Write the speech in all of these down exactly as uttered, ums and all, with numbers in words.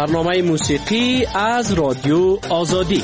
برنامه موسیقی از رادیو آزادی.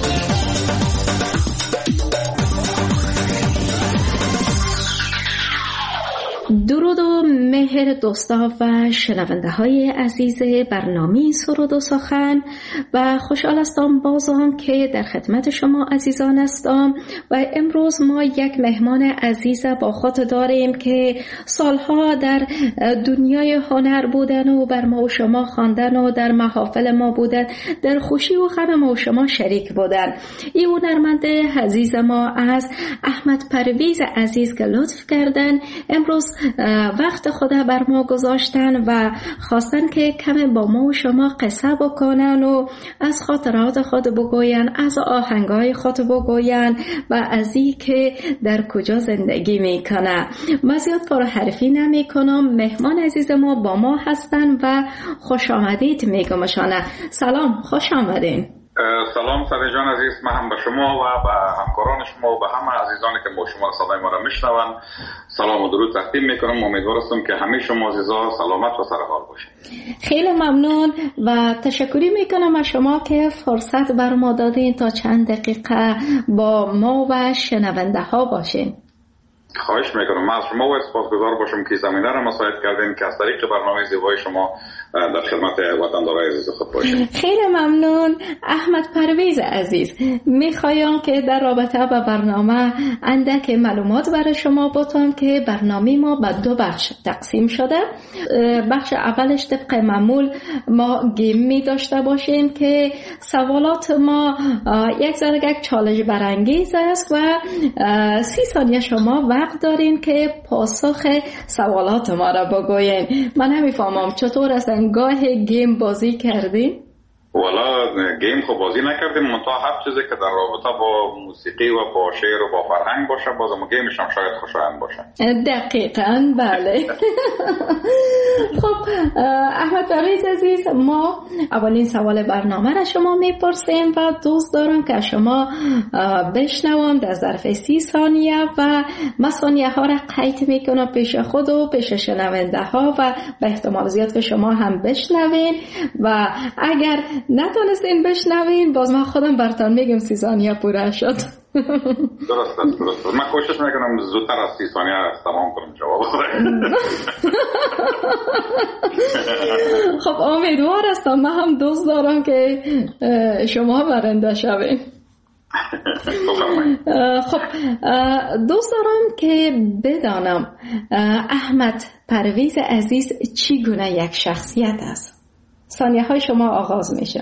درود و مهر دوستا و شنونده های عزیز برنامه سرود و سخن و خوشحال هستم بازم که در خدمت شما عزیزان هستم و امروز ما یک مهمان عزیز با خود داریم که سالها در دنیای هنر بودن و بر ما و شما خواندن و در محافل ما بودن، در خوشی و غم ما و شما شریک بودن. این هنرمند عزیز ما از احمد پرویز عزیز که لطف کردن امروز وقت خود بر ما گذاشتن و خواستن که کم با ما و شما قصه بکنن و از خاطرات خود بگوین، از آهنگای خود بگوین و از این که در کجا زندگی میکنه. من زیاد پرحرفی نمی کنم، مهمان عزیز ما با ما هستن و خوش آمدید میگم شانه. سلام، خوش آمدین. سلام سره جان عزیز، من هم به شما و به همکاران شما و به همه عزیزانی که با شما صدای ما را میشنون سلام و درود تقدیم میکنم. امیدوار هستم که همه شما عزیزا سلامت و سرحال باشید. خیلی ممنون و تشکری میکنم از شما که فرصت بر ما دادین تا چند دقیقه با ما و شنونده ها باشین. خواهش میکنم. من از شما و سپاسگزار باشم که زمینه را مساعد کردین که از طریق برنامه زیبای شما در خدمت وطندارای عزیز خود باشیم. خیلی ممنون. احمد پرویز عزیز، میخوایم که در رابطه با برنامه اندک معلومات برای شما بتونم که برنامه ما به دو بخش تقسیم شده. بخش اولش طبق معمول ما گیم می داشته باشیم که سوالات ما یک ذره یک چالش برانگیز است و سی ثانیه شما وقت دارین که پاسخ سوالات ما را بگوین. من نمیفهمم چطور است گاه گیم بازی کردی؟ والا گیم خب بازی نکردیم، منتها هر چیزی که در رابطه با موسیقی و با شعر و با فرهنگ باشه بازم گیمش هم شاید خوشایند باشه. دقیقاً بله. خب احمد پرویز عزیز، ما اولین سوال برنامه را شما میپرسیم و دوست دارم که شما بشنوم در ظرف سی ثانیه و من ثانیه ها را قید میکنم پیش خود و پیش شنونده ها و به احتمال زیاد که شما هم بشنوین و اگر نتونستین بشنوین باز من خودم براتون میگم سی ثانیه پوره شد. درست است، درست است. من کوشش میکنم زودتر از سی ثانیه تمام کنم جواب. خب امیدوار هستم، من هم دوست دارم که شما برنده شوین. خب دوست دارم که بدانم احمد پرویز عزیز چی گونه یک شخصیت است؟ ثانیه های شما آغاز میشه.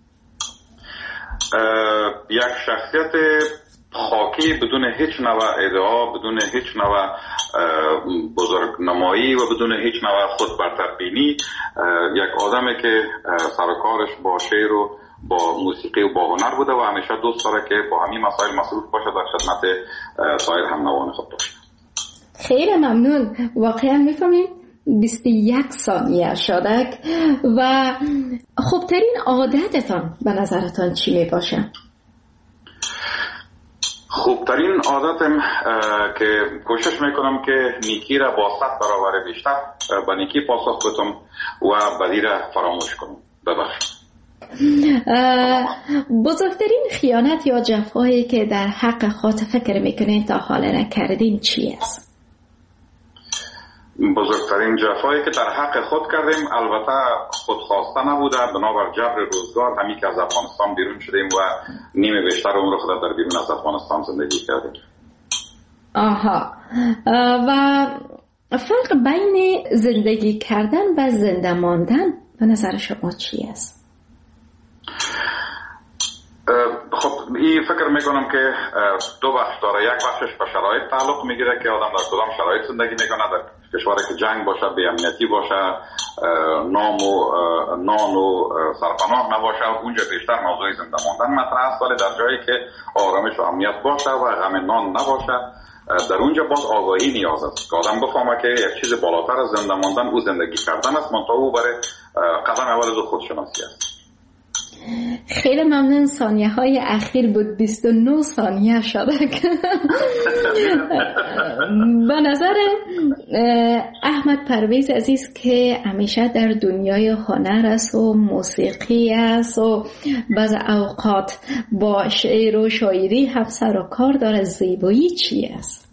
یک شخصیت خاکی بدون هیچ نوع ادعا، بدون هیچ نوع بزرگنمایی و بدون هیچ نوع خود برتربینی، یک آدمی که سرکارش با شعر و با موسیقی و با هنر بوده و همیشه دوست داره که با همین مسائل مصروف باشه، در خدمت سایر هم نوان خود باشه. خیلی ممنون. واقعا میفهمیم بیست و یک ثانیه شدک و خوبترین عادتتان به نظرتان چی می باشه؟ خوبترین عادتم که کوشش میکنم که نیکی را با صد برابر بیشتر به نیکی پاسخ بدم و بدی را فراموش کنم. ببخشید. بزرگترین خیانت یا جفایی که در حق خود فکر میکنین تا حالا نکردین چی است؟ بزرگترین جفایی که در حق خود کردیم البته خودخواسته نبوده، بنابر جبر روزگار همین که از افغانستان بیرون شدیم و نیمه بیشتر عمر خود در بیرون از افغانستان زندگی کردیم. آها. و فرق بین زندگی کردن و زنده ماندن به نظر شما چی است؟ خب این فکر میکنم که دو بخش داره. یک بخشش به شرایط تعلق میگیره که آدم در کدام شرایط زندگی میکنه. در کشوری که جنگ باشه، بی امنیتی باشه، نام و نان و سرپناه نباشه، اونجا بیشتر موضوع زنده ماندن مطرح است. ولی در جایی که آرامش و امنیت باشه و غم نان نباشه، در اونجا باز آگاهی نیاز است که آدم بفهمه که یک چیز بالاتر از زنده ماندن او زندگی کردن است، منتها او برای قدم اول از خودشناسی است. خیلی ممنون. ثانیه های اخیر بود، بیست و نه ثانیه شده. به نظر احمد پرویز عزیز که همیشه در دنیای هنر است و موسیقی است و بعض اوقات با شعر و شاعری هم سر و کار داره، زیبایی چی است؟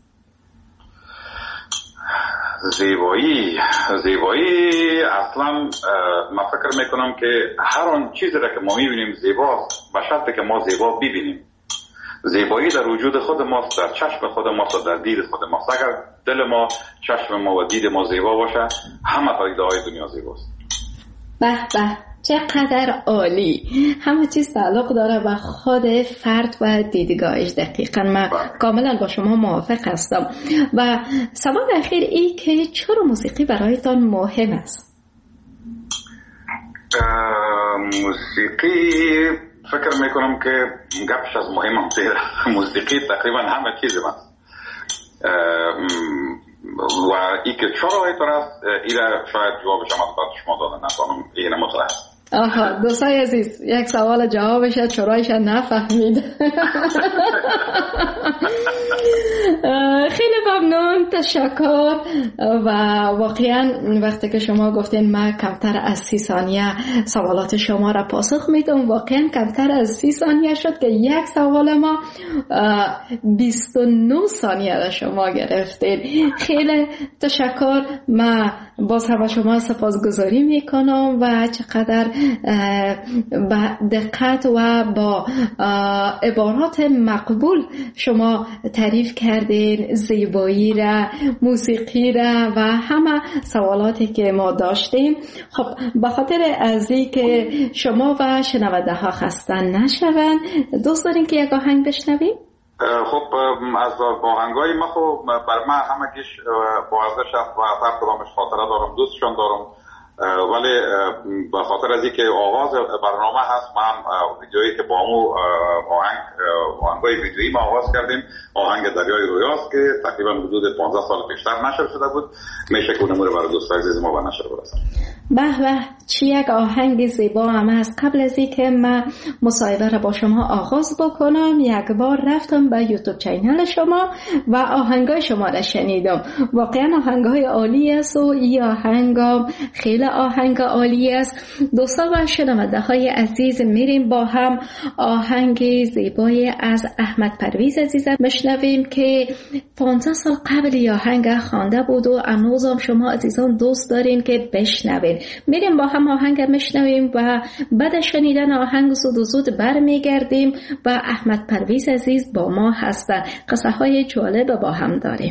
زیبایی زیبایی اصلا من فکر میکنم که هر آن چیزی را که ما میبینیم زیباست، به شرطی که ما زیبا ببینیم. زیبایی در وجود خود ماست، در چشم خود ماست، در دید خود ماست. اگر دل ما، چشم ما و دید ما زیبا باشه، همه پدیده‌های دنیا زیباست. به به، چقدر عالی. همه چیز تعلق داره به خود فرد و دیدگاهش. دقیقا من کاملا با شما موافق هستم. و سوال اخیر ای که چرا موسیقی برایتان مهم است؟ موسیقی فکر میکنم که گپش از مهم هم تیره. موسیقی تقریبا همه چیز هست و ای که چرا اینطور است، ایره شاید جوابش هم از شما دادن نتوانم اینه مطرح است. آها دوستای عزیز، یک سوال جوابش چرایش نفهمید. خیلی ممنون، تشکر. و واقعا وقتی که شما گفتین ما کمتر از سی ثانیه سوالات شما را پاسخ میدم، واقعا کمتر از سی ثانیه شد که یک سوال ما بیست و نه ثانیه را شما گرفتین. خیلی تشکر. من باز هم شما سپاسگزاری میکنم و چقدر با دقت و با عبارات مقبول شما تعریف کردین زیبایی را، موسیقی را و همه سوالاتی که ما داشتیم. خب به خاطر از این که شما و شنونده ها خسته نشون، دوست دارین که یک آهنگ بشنویم؟ خب از آهنگای ما خب بر من همگیش با ارزش است و هر کدامش خاطره دارم، دوستشان دارم، ولی به خاطر از اینکه آغاز برنامه هست، من ویدیویی که با مو آهنگ آهنگای ویدیویی ما آغاز کردیم، آهنگ دریای رویاست که تقریبا حدود پانزده سال پیشتر نشر شده بود. میشه که اونمو رو برای دوستای عزیز ما به نشر برسونم. به به، چی یک آهنگ زیبا هم است. قبل از اینکه من مصاحبه را با شما آغاز بکنم، یک بار رفتم به یوتیوب چینل شما و آهنگای شما را شنیدم. واقعا آهنگای عالی است و این آهنگ خیلی آهنگ عالی است. دوستان و شنونده های عزیز، میریم با هم آهنگ زیبای از احمد پرویز عزیز بشنویم که پانزده سال قبل این آهنگ خوانده بود و هنوزم شما عزیزان دوست دارین که بشنوین. میریم با هم آهنگ میشنویم و بعد شنیدن آهنگ زود و زود برمیگردیم و احمد پرویز عزیز با ما هستن. قصه های جالب با هم داریم.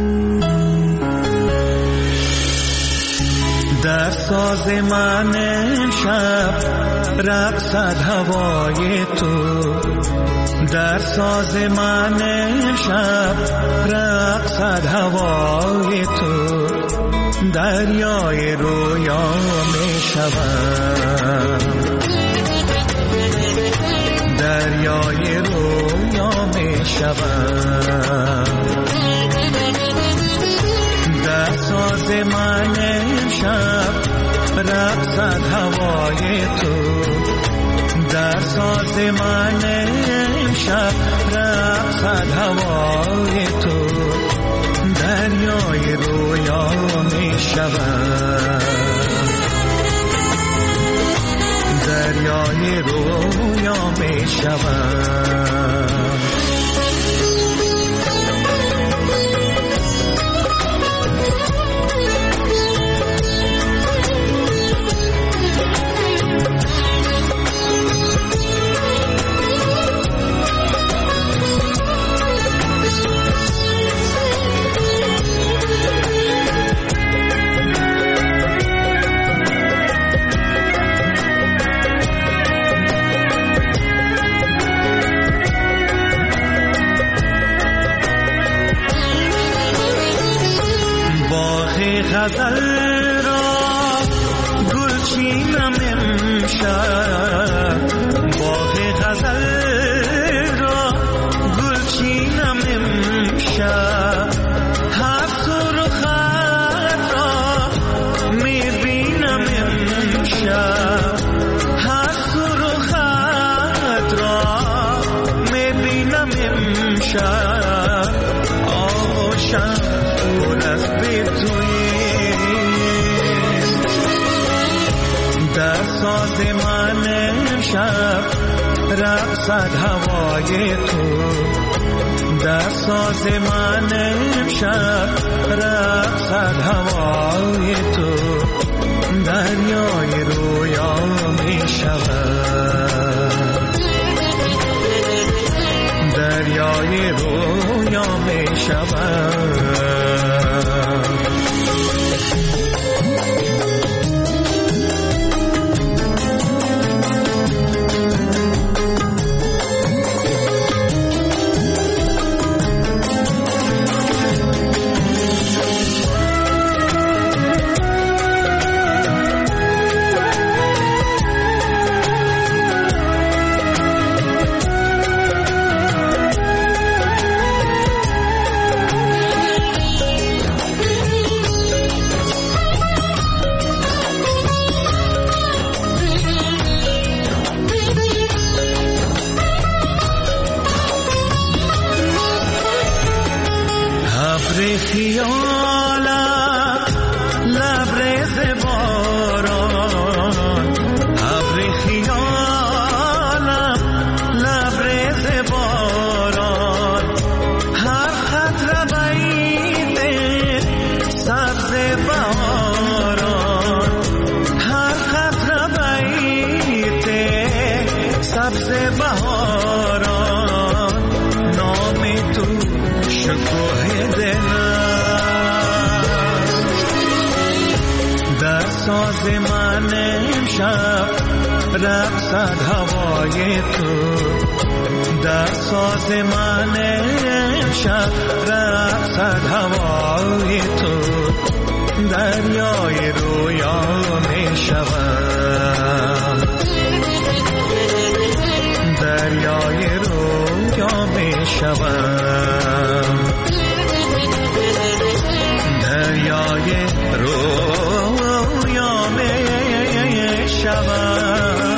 در ساز من شب رقصد هوای تو، در ساز من شب رقصد هوای تو، دریای رویا می شود، دریای رویا می شود، در ساز من شب رقصد هوای تو، در ساز من شب رقصد هوای تو، دریای رویا می شود، دریای رویا می شود. غزل را گلچینم امشب، باغ غزل را گلچینم امشب، هر سرخت را میبینم امشب، هر سرخت امشب آغوشم پر از به تویست در ساز من امشب رقصد هوای تو در ساز من امشب رقصد هوای تو دریای رویا می شود دریای رویا می شود ساز من امشب رقصد هوای تو در ساز من امشب رقصد هوای تو دریای رویا می شود دریای رویا می شود دریای رویا می شود.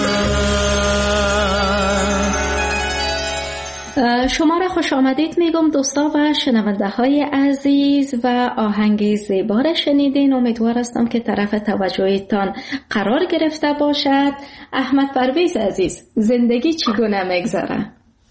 شما را خوش آمدید میگم دوستا و شنونده های عزیز و آهنگ زیبا را شنیدین. امیدوار هستم که طرف توجهتان قرار گرفته باشد. احمد پرویز عزیز، زندگی چگونه میگذره؟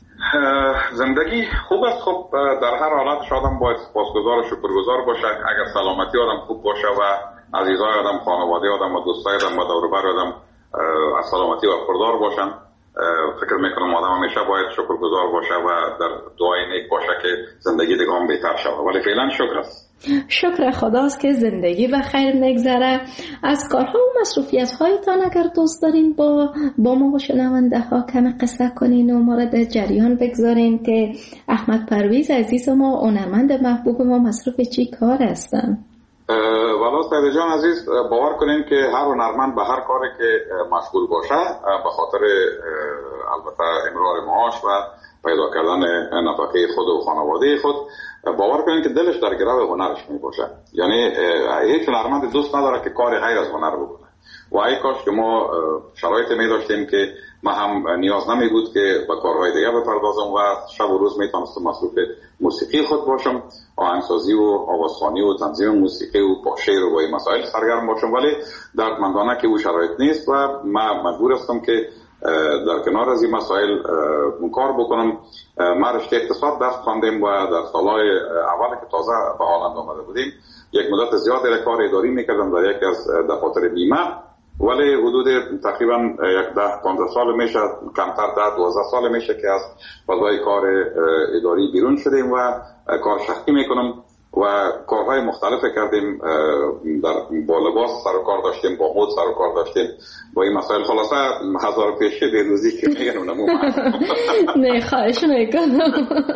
زندگی خوب است. خب در هر حالت آدم باید سپاسگزار و شکرگزار باشه. اگر سلامتی آدم خوب باشه و عزیزای آدم، خانواده آدم و دوستای آدم و دور و بر آدم از سلامتی و خبردار باشن، فکر میکنم آدم همیشه باید شکرگزار باشه و در دعای نیک باشه که زندگی دیگه هم بهتر شود. ولی فعلا شکر است. شکر خداست که زندگی و خیر میگذره. از کارها و مصروفیت هایتان اگر دوست دارین با با ما و شنونده ها کمی قصه کنین و ما را در جریان بگذارین که احمد پرویز عزیز ما، هنرمند محبوب ما، مصروف چی کار هستن؟ والا سید جان عزیز، باور کنین که هر هنرمند به هر کاری که مشغول باشه به خاطر البته امرار معاش و پیدا کردن نفقه خود و خانواده خود، باور کنین که دلش در گرو هنرش می باشه. یعنی هیچ هنرمند دوست نداره که کار غیر از هنر بکنه و ای کاش که ما شرایط می داشتیم که ما هم نیاز نمی بود که به کارهای دیگه بپردازم و شب و روز می توانستم مصروف موسیقی خود باشم، آهنگسازی و آوازخوانی و تنظیم موسیقی و با شعر و با این مسائل سرگرم باشم. ولی دردمندانه که او شرایط نیست و من مجبور هستم که در کنار از این مسائل کار بکنم. ما رشته اقتصاد درس خواندیم و در سالهای اول که تازه به هالند آمده بودیم یک مدت زیادی را کار اداری میکردم در یکی از دفاتر بیمه، ولی حدود تقریبا یک ده پانزده سال میشه، کمتر ده دوازده سال میشه که از فضای کار اداری بیرون شدیم و کار شخصی میکنم و کارهای مختلف کردیم. در با لباس سر و کار داشتیم، با مد سر و کار داشتیم، با این مسائل. خلاصه هزار پیشه دیروزی که میگن اونمو نه خواهش میکنم.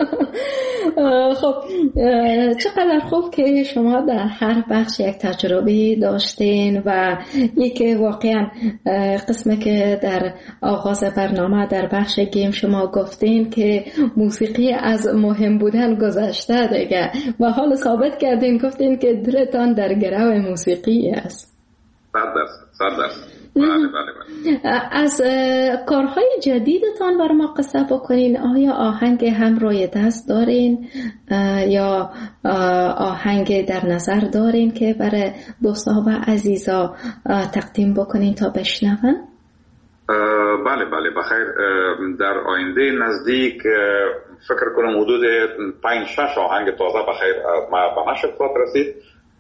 خب چقدر خوب که شما در هر بخش یک تجربه داشتین و یکی واقعا قسمه که در آغاز برنامه در بخش گیم شما گفتین که موسیقی از مهم بودن گذشته دیگه و حال ثابت کردین، گفتین که دلتان در گرو موسیقی است. صد درصد صد درصد. بله بله بله. از کارهای جدیدتان برای ما قصه بکنین. آیا آهنگ هم روی دست دارین یا آهنگ در نظر دارین که برای دوستا و عزیزا تقدیم بکنین تا بشنون؟ بله بله بخیر. در آینده نزدیک فکر کنم حدود پنج شش آهنگ تازه بخیر ما به نشر خواهد رسید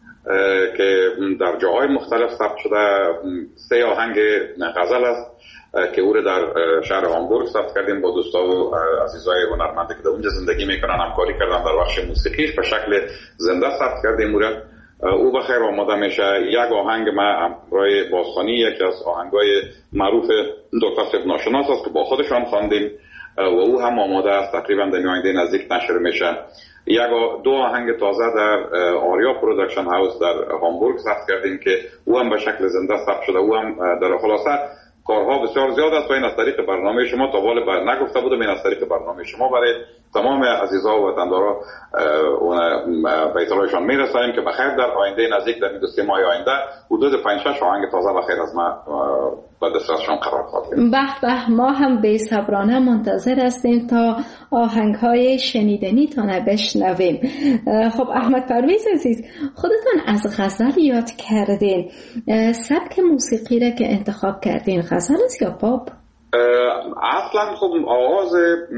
که در جاهای مختلف ثبت شده. سه آهنگ غزل است که او را در شهر هامبورگ ثبت کردیم با دوستا و عزیزای هنرمندی که در اونجا زندگی میکنن، همکاری کردن در بخش موسیقیش به شکل زنده ثبت کردیم. او را او بخیر آماده میشه. یک آهنگ ما همراه بازخوانی، یکی از آهنگای معروف دکتر صاحب ناشناس است که با خودشان خواندیم و او هم آماده است، تقریبا در آینده نزدیک نشر میشه. یک دو آهنگ تازه در آریا پروداکشن هاوس در هامبورگ ثبت کردیم که او هم به شکل زنده ثبت شده. او هم در خلاصه کارها بسیار زیاد است و این از طریق برنامه شما تا والا بر نگفته بودم، این از طریق برنامه شما برای تمام عزیزا و وطندارا به اطلاعشان میرسانیم که بخیر در آینده نزدیک در دو سه ماه آینده حدود پنج شش آهنگ تازه بخیر از ما به دسترسشان قرار خواهد گرفت. به به، ما هم بی‌صبرانه منتظر هستیم تا آهنگ‌های شنیدنی تا بشنویم. خب احمد پرویز عزیز، خودتان از غزل یاد کردین. سبک موسیقی را که انتخاب کردین غزل است یا پاپ؟ اصلا خب آغاز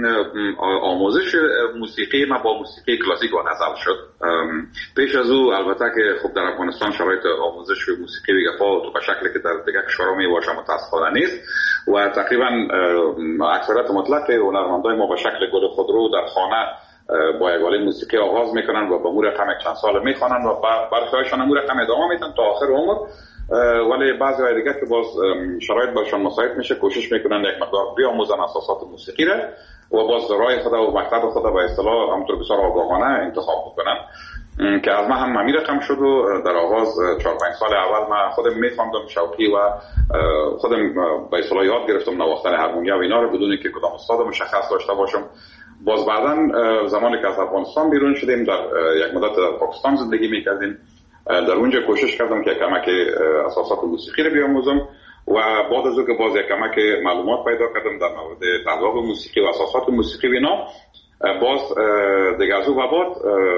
آموزش موسیقی ما با موسیقی کلاسیک و غزل شد. پیش از او البته که خب در افغانستان شرایط آموزش موسیقی دیگه تو به شکلی که در دیگه کشورها میباشه متاسفانه نیست و تقریبا اکثریت مطلق هنرمندای ما به شکل گل خودرو در خانه با یک آله موسیقی آغاز میکنن و به امور رقم چند سال میخوانن و برخیایشان امور رقم ادامه میدن تا آخر عمر. ولی بعضی های دیگه که باز شرایط برشان مساعد میشه کوشش میکنن یک مقدار بیاموزن اساسات موسیقی را و باز راه خود و مکتب خود به اصطلاح همونطور بسیار آگاهانه انتخاب بکنن که از ما هم ممی رقم شد و در آغاز چهار پنج سال اول من خودم میخواندم شوقی و خودم به اصطلاح یاد گرفتم نواختن هارمونیا و اینا رو بدون اینکه کدام استاد مشخص داشته باشم. باز بعداً زمانی که از افغانستان بیرون شدیم در یک مدت در پاکستان زندگی میکردیم، در اونجا کوشش کردم که کمک اساسات موسیقی رو بیاموزم و بعد از اون که باز یک کمک معلومات پیدا کردم در مورد تذوق موسیقی و اساسات موسیقی و اینا، باز دیگه از اون و بعد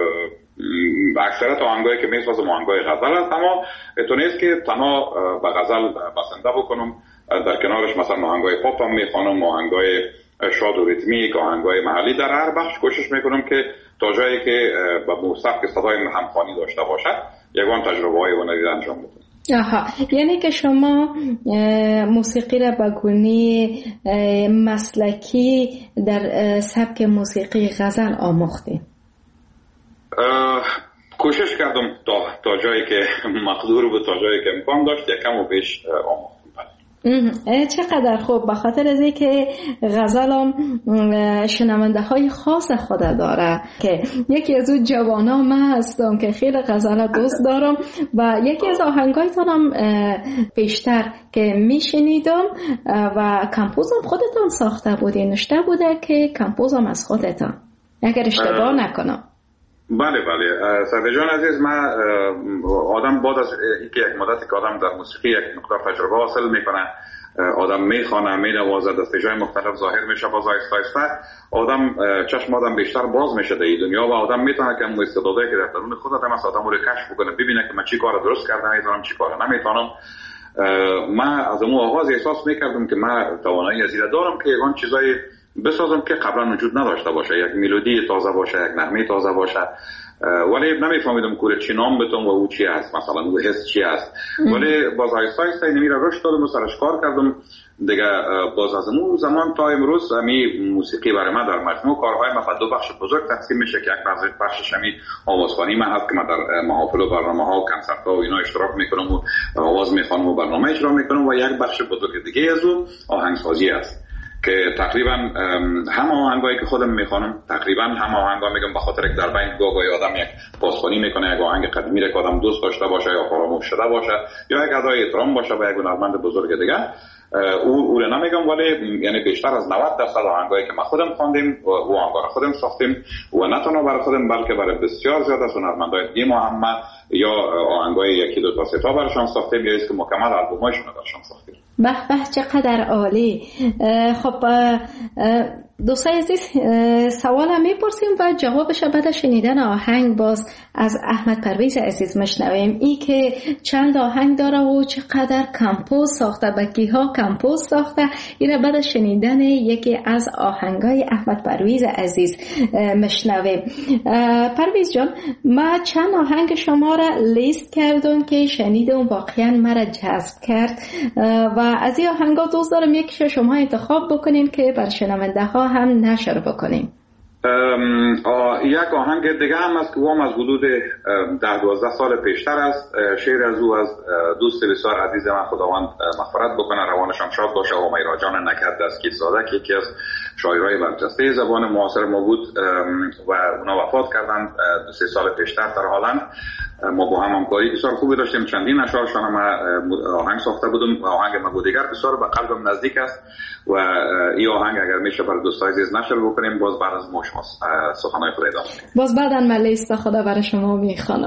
اکثرت آهنگایی که میسازم آهنگای غزل است، اما تو نیست که تنها به غزل بسنده بکنم، در کنارش مثلا آهنگای پاپ هم میخوانم، آهنگای شاد و ریتمیک، آهنگای محلی. در هر بخش کوشش میکنم که تا جایی که به سبک صدای همخوانی داشته باشد یگان تجربه های هنری انجام بدم. آها، یعنی که شما موسیقی را به گونه مسلکی در سبک موسیقی غزل آموختید؟ کوشش کردم تا تا جایی که مقدور بود، تا جایی که امکان داشت یکم و بیش آموختم. چقدر خوب، به خاطر از اینکه غزل هم شنونده های خاص خود داره که یکی از اون جوانا من هستم که خیلی غزل دوست دارم و یکی از آهنگایتان هم پیشتر که میشنیدم و کمپوزم خودتان ساخته بودی، نوشته بوده که کمپوزم از خودتان، اگر اشتباه نکنم. بله بله سعید جان عزیز، من آدم بعد از اینکه یک مدتی که آدم در موسیقی یک مقدار تجربه حاصل میکنه، آدم میخوانه، مینوازه، دستجای مختلف ظاهر میشه، باز آیسته آیسته آدم چشم آدم بیشتر باز میشه در این دنیا و آدم میتونه که استعدادایی که در درون خود آدم است آدم رو کشف بکنه، ببینه که من چی کار درست کردم میتونم چی کار نمیتونم. من از اون آغاز احساس میکردم که من توانایی از این دارم که یگان چیزای بسازم که قبلا وجود نداشته باشه، یک ملودی تازه باشه، یک نغمه تازه باشه، ولی نمیفهمیدم کوره چی نام بتونم و او چی است، مثلا او حس چی است. ولی باز آیسته آیسته اینمی را رشد دادم و سرش کار کردم دیگه. باز از اون زمان تا امروز همی موسیقی برای من در مجموع کارهای من دو بخش بزرگ تقسیم میشه که یک بخشش همی آوازخوانی من هست که من در محافل و برنامه‌ها و کنسرت‌ها و اینا اشتراک میکنم و آواز میخوانم و برنامه اجرا میکنم، و یک بخش بزرگ دیگه از اون آهنگسازی است که تقریبا هم آهنگایی که خودم میخوانم، تقریبا هم آهنگا میگم به خاطر که در بین گاهی آدم یک پاسخوانی میکنه، یک آهنگ قدیمی را که آدم دوست داشته باشه یا فراموش شده باشه یا یک ادای احترام باشه به یک هنرمند بزرگ دیگه، او او رو نمیگم، ولی یعنی بیشتر از نود درصد آهنگایی که ما خودم خواندیم و او آهنگا را خودم ساختیم و نه تنها برای خودم بلکه برای بسیار زیاد از هنرمندای دیگه ما هم یا آهنگای یکی دو تا سه تا براشون ساختیم یا است که مکمل البومایشون براشون ساختیم. به به چقدر عالی. خب دوستای عزیز سوال میپرسیم و جوابش بعد شنیدن آهنگ باز از احمد پرویز عزیز مشنویم. ای که چند آهنگ داره و چقدر کمپوز ساخته، بکی ها کمپوز ساخته، این بعد شنیدن یکی از آهنگای احمد پرویز عزیز مشنویم. پرویز جان، ما چند آهنگ شما را لیست کردم که شنیدم، واقعا مرا جذب کرد و از این آهنگا دوست دارم یکیش شما انتخاب بکنین که بر شنونده ها هم نشر بکنیم. یک آهنگ دیگه هم است که هم از حدود ده دوازده سال پیشتر است. شعر از او از دوست بسیار عزیز من، خداوند مغفرت بکنه، روانشان شاد باشه، و میرا جان نکرد دستگیر ساده که یکی از شاعرای برجسته زبان معاصر ما بود و اونا وفات کردن دو سه سال پیشتر در هلند. ما با هم همکاری بسیار خوبی داشتیم، چندین اشعارشان هم آهنگ ساخته بودم. آهنگ مگو دیگر بسیار به قلبم نزدیک است و این آهنگ اگر میشه برای دوستای عزیز نشر بکنیم، باز بعد از ما شما سخنهای خود ادامه میدیم. باز بعداً من لیست خدا برای شما میخوانم.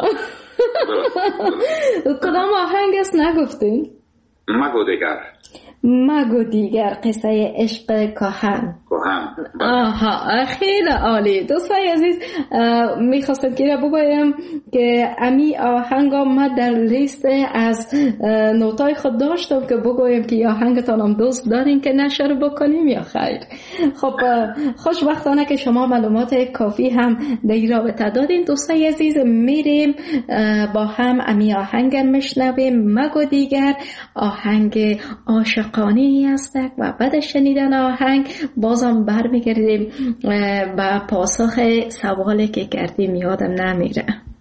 کدام آهنگ است نگفتین؟ مگو دیگر. مگو دیگر، قصه عشق کهن. کهن. آها، خیلی عالی. دوستای عزیز، میخواستم که را بگویم که امی آهنگا ما در لیست از نوتای خود داشتم که بگویم که یا آهنگتان هم دوست دارین که نشر بکنیم یا خیر. خب خوشبختانه که شما معلومات کافی هم در رابطه دادین. دوستای عزیز، میریم با هم امی آهنگ میشنویم. مگو دیگر آهنگ عاشقانه است و بعد شنیدن آهنگ بازم برمیگردیم با پاسخ سوالی که کردیم، یادم نمیره.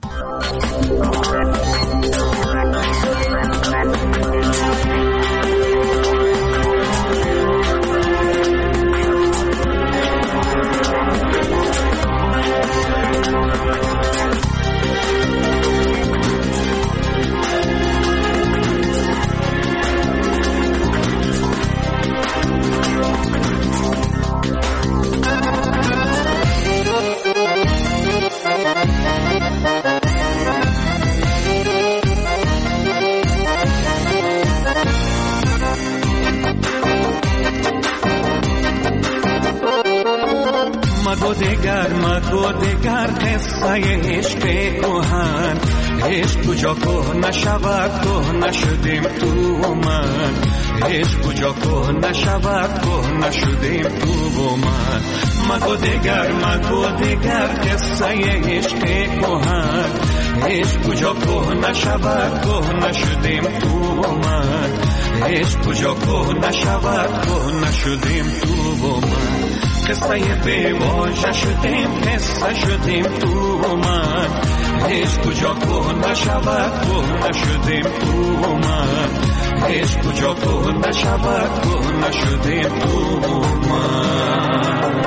مگو دیگر مگو دیگر قصه عشق کهن، عشق کجا که نشود که نشدیم تو و من، عشق کجا که نشود که نشدیم تو و من. مگو دیگر مگو دیگر قصه عشق کهن، عشق کجا که نشود که نشدیم تو و من، عشق کجا که نشود که نشدیم تو و من. قصه بیواژه شدیم، قصه شدیم تو و من، عشق کجا که نشود که نشدیم تو و من، عشق کجا که نشود که نشدیم تو و من.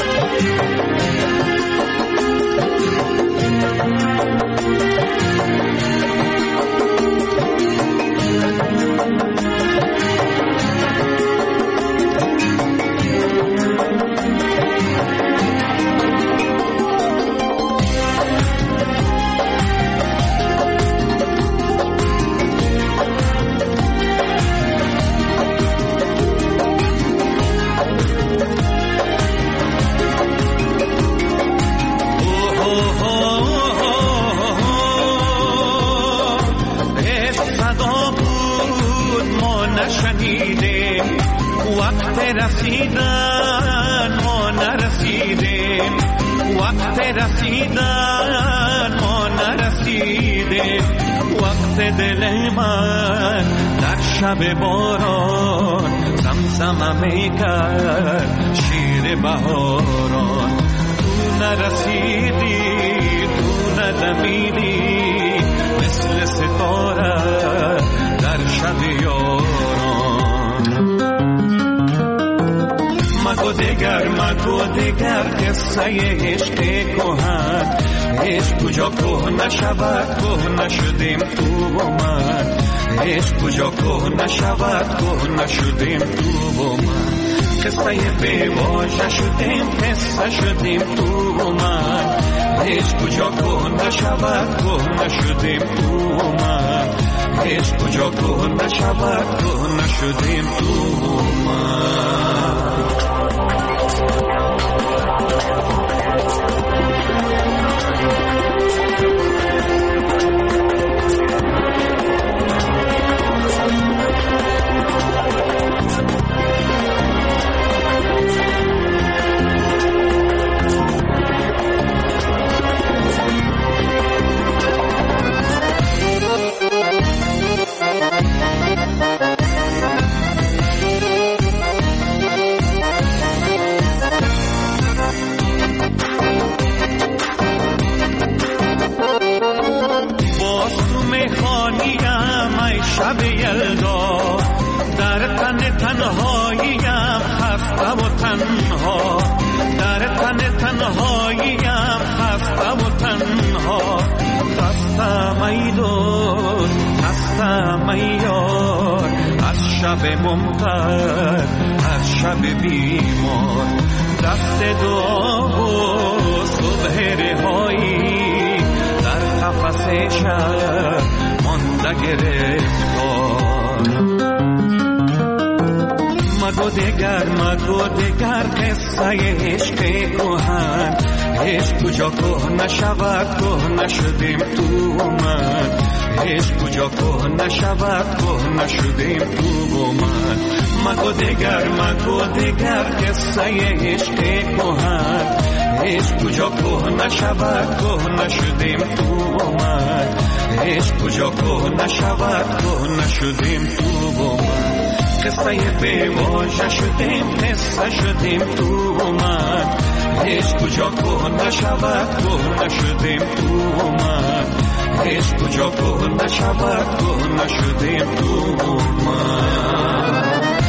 رسیدن ما نرسیدیم، وقت رسیدن ما نرسیدیم، وقت دل من در شب باران زمزمه میکرد شیر بهاران. تو نرسیدی تو ندمیدی مثل ستاره در شب یاران. مگو دیگر مگو دیگر قصه عشق کهن، عشق کجا که نشود که نشدیم تو و من، عشق کجا که نشود که نشدیم تو و من. قصه بیواژه شدیم قصه شدیم تو و من، عشق کجا که نشود که نشدیم تو و من، عشق کجا که نشود که نشدیم تو من. شب یلدا در تن تنهاییم خسته و تنها، در تن تنهاییم خسته و تنها. خسته ای دوست خسته ای یار از شب ممطر از شب بیمار. دست دعا و صبح رهایی در قفس شب مانده گرفتار. مگو دگر مگو دگر قصه عشق کهن، عشق کجا که نشود که نشدیم تو من، عشق کجا که نشود که نشدیم تو من. مگو دگر مگو دگر قصه عشق کهن، عشق کجا که نشود که نشدیم تو من، عشق کجا که نشود که نشدیم تو من. قصه بی واژه شدیم قصه شدیم تو من، عشق کجا که نشود که نشدیم تو من، عشق کجا که نشود که نشدیم تو من.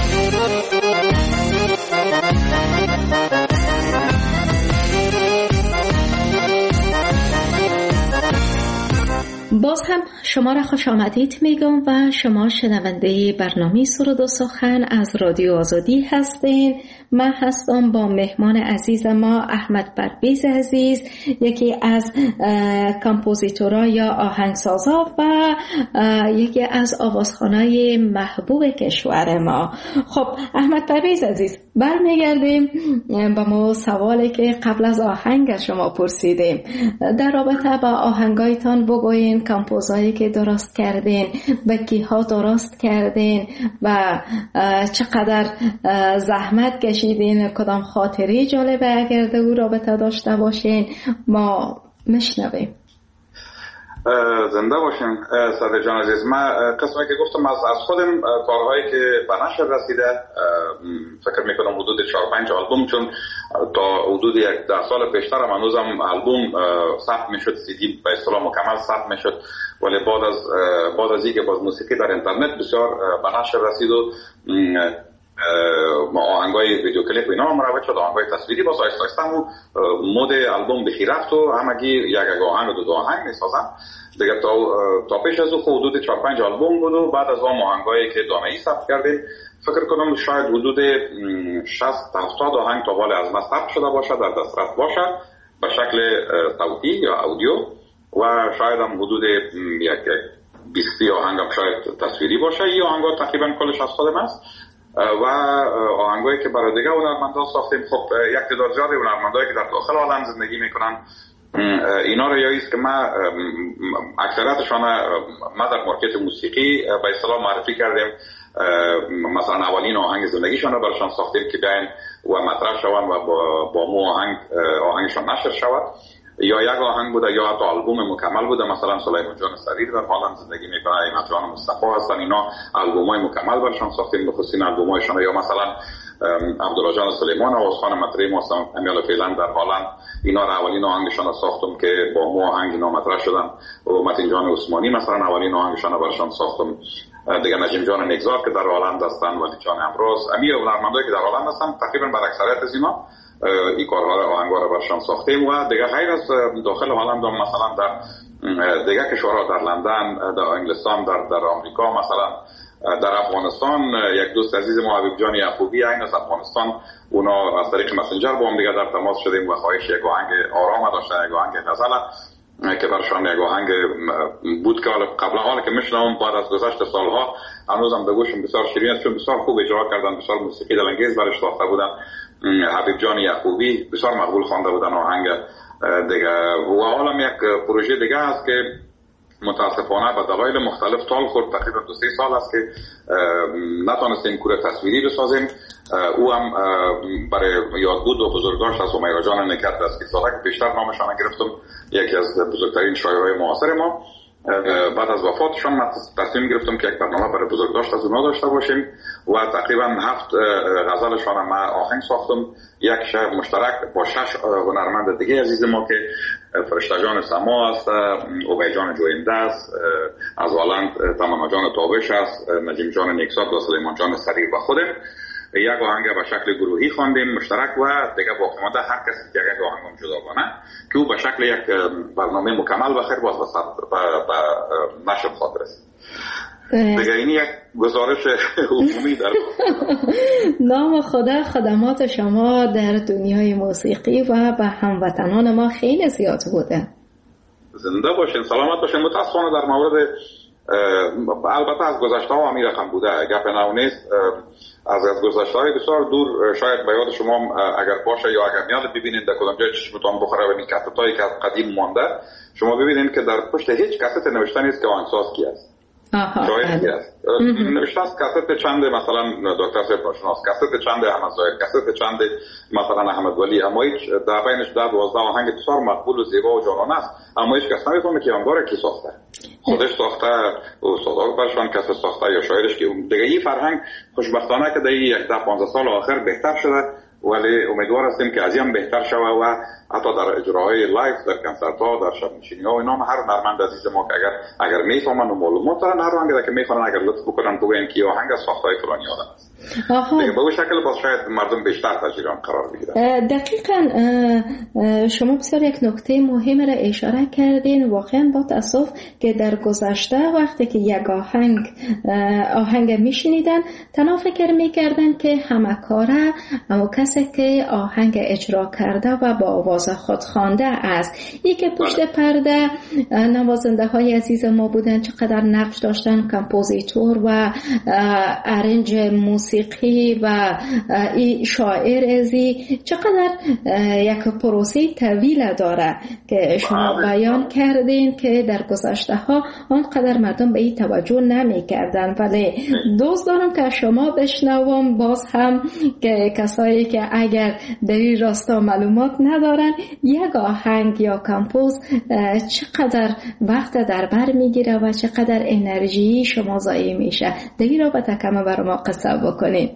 باز هم شما را خوش آمدید میگم و شما شنونده برنامه سرود و سخن از رادیو آزادی هستین. من هستم با مهمان عزیز ما احمد پرویز عزیز، یکی از کامپوزیتورها یا آهنگسازا و یکی از آوازخوانای محبوب کشور ما. خب احمد پرویز عزیز، برمیگردیم با ما سوالی که قبل از آهنگ از شما پرسیدیم در رابطه با آهنگایتان. بگوین کامپوزایی که درست کردین، به کیها درست کردین و چقدر زحمت کشیدین، کدام خاطری جالبه اگر در او رابطه داشته باشین ما میشنویم. زنده باشین صدر جان عزیز. من قسمی که گفتم از از خودم کارهایی که به نشر رسیده فکر میکنم حدود چهار پنج آلبوم، چون تا حدود یک ده سال پیشتر هم هنوزم آلبوم ثبت میشد، سی دی به اصطلاح مکمل ثبت میشد، ولی بعد از بعد از اینکه باز موسیقی در اینترنت بسیار به نشر رسید و آهنگای ویدیو کلیپ اینا هم مروج شد، آهنگای تصویری باز آیسته آیسته هم مود آلبوم بخی رفت و همگی یک آهنگ و دو, دو آهنگ میسازن دیگه. تا تا پیش از او حدود چهار پنج آلبوم بود و بعد از اون آهنگایی که دامه‌ای ثبت کردیم فکر کنم شاید حدود شصت هفتاد آهنگ تا حال از ما ثبت شده باشه، در دسترس باشه به شکل صوتی یا اودیو، و شاید هم حدود یک بیست آهنگ هم شاید تصویری باشه. این آهنگا تقریبا کلش از خودم است و آهنگایی که برای دیگه هنرمندان ساختیم. خب یک تعداد زیادی هنرمندایی که در داخل عالم زندگی میکنن اینا رو یاییست که ما اکثریتشان ما در مارکت موسیقی به اصطلاح معرفی کردیم، مثلا اولین آهنگ زندگیشان رو براشان ساختیم که بیاین و مطرح شوند و با, با مو آهنگ آهنگشان نشر شود، یا یک آهنگ بوده یا حتی آلبوم مکمل بوده. مثلا سلیمان جان سریر در هلند زندگی میکنه، ایمت جان مصطفی هستن، اینا آلبومای مکمل برشان ساختیم، بخصوصین آلبومایشان. یا مثلا عبدالله جان سلیمان آوازخوان مطرح ما هستن امیال فعلا در هلند، اینا را اولین آهنگشان را ساختم که با مو آهنگ اینا مطرح شدن. و متین جان عثمانی مثلا اولین آهنگشان را برشان ساختم دیگه. نجیم جان نگذار که در هلند هستن، ولی جان امروز امی هنرمندایی که در هلند هستن تقریبا بر اکثریت از اینا این کارها را آهنگا را برشان ساختیم. و دیگه غیر از داخل هلند هم مثلا در دیگه کشورها، در لندن، در انگلستان، در در آمریکا، مثلا در افغانستان یک دوست عزیز ما حبیب جان یعقوبی این از افغانستان، اونا از طریق مسنجر با هم دیگه در تماس شدیم و خواهش یک آهنگ آرام داشتن، یک آهنگ غزل که برشان یک آهنگ بود که قبلا حالا که میشنم بعد از گذشت سالها هنوزم به گوشم بسیار شیرین است، چون بسیار خوب اجرا کردن، بسیار موسیقی دلانگیز برش ساخته بودن. حبیب جان یعقوبی بسیار مقبول خوانده بودن آهنگ دیگه. و حالا یک پروژه دیگه است که متاسفانه به دلایل مختلف طال خورد، تقریبا دو سه سال است که نتونستیم کور تصویری بسازیم. او هم برای یادبود و بزرگداشت از همیرا جان نکرد از که ساله که بیشتر نامشان گرفتم، یکی از بزرگترین شاعرای معاصر ما. بعد از وفاتشان من تصمیم گرفتم که یک برنامه برای بزرگداشت از اونها داشته باشیم و تقریبا هفت غزلشان من آهنگ ساختم، یک شعر مشترک با شش هنرمند دیگه عزیز ما که فرشته جان سما است، اوبای جان جوینده است، از هلند تمنا جان تابش است، نجیم جان نیکساد و سلیمان جان سریع و خودم. یک آهنگ به شکل گروهی خواندیم مشترک و دیگه باقی مانده هر کسی یک یک آهنگ جداگانه که او به شکل یک برنامه مکمل بخیر باز به نشر خواهد رسید. دیگه این یک گزارش عمومی در نام خدا خدمات شما در دنیای موسیقی و به هموطنان ما خیلی زیاد بوده. زنده باشین، سلامت باشین. متاسفانه در مورد البته از گذشته ها همی رقم بوده، گپ نو نیست. از از گذشته های بسیار دور شاید به یاد شما اگر باشه یا اگر میاد ببینید در کدام جای چشمتون بخوره و این کاستایی که از قدیم مانده، شما ببینید که در پشت هیچ کاست نوشته نیست که آهنگساز کی است. شاید کی است. نوشته است کاست چنده مثلا دکتر صاحب ناشناس، کاست چنده احمد ظاهر، کاست چنده مثلا احمد ولی، اما هیچ در بینش ده دوازده آهنگ بسیار مقبول و زیبا و جانانه است، اما هیچ کس نمیفهمه که آنگار کی ساخته. خودش ساخته، استاد برشان کس ساخته یا شاعرش که دیگه. این فرهنگ خوشبختانه که در یک ده پانزده سال آخر بهتر شده، ولی امیدوار هستیم که از این بهتر شوه و حتی در اجراهای لایو در کنسرت ها در شب نشینی ها اینا هر هنرمند عزیز ما که اگر اگر میفهمن و معلومات دارن هر آهنگ که میخوان اگر لطف بکنن بگن که آهنگ از ساختهای فلانی آدم است. دیگه به اون شکل باز شاید مردم بیشتر تجربه قرار بگیرن. دقیقاً شما بسیار یک نکته مهم را اشاره کردین. واقعا با تاسف که در گذشته وقتی که یک آهنگ آهنگ میشنیدن تنها فکر میکردن که همکاره اما کسی که آهنگ اجرا کرده و با آواز خود خوانده است. این که پشت پرده نوازنده های عزیز ما بودن، چقدر نقش داشتن، کمپوزیتور و ارنج موسیقی و این شاعر ازی، چقدر یک پروسه طویل داره که شما بیان کردین که در گذشته ها آنقدر مردم به این توجه نمی کردن. ولی دوست دارم که شما بشنوم باز هم که کسایی که اگر در این راستا معلومات ندارن، یک آهنگ یا کمپوز چقدر وقت در بر میگیره و چقدر انرژی شما ضایع میشه. دیگه را به تکمه برای ما قصه بکنید.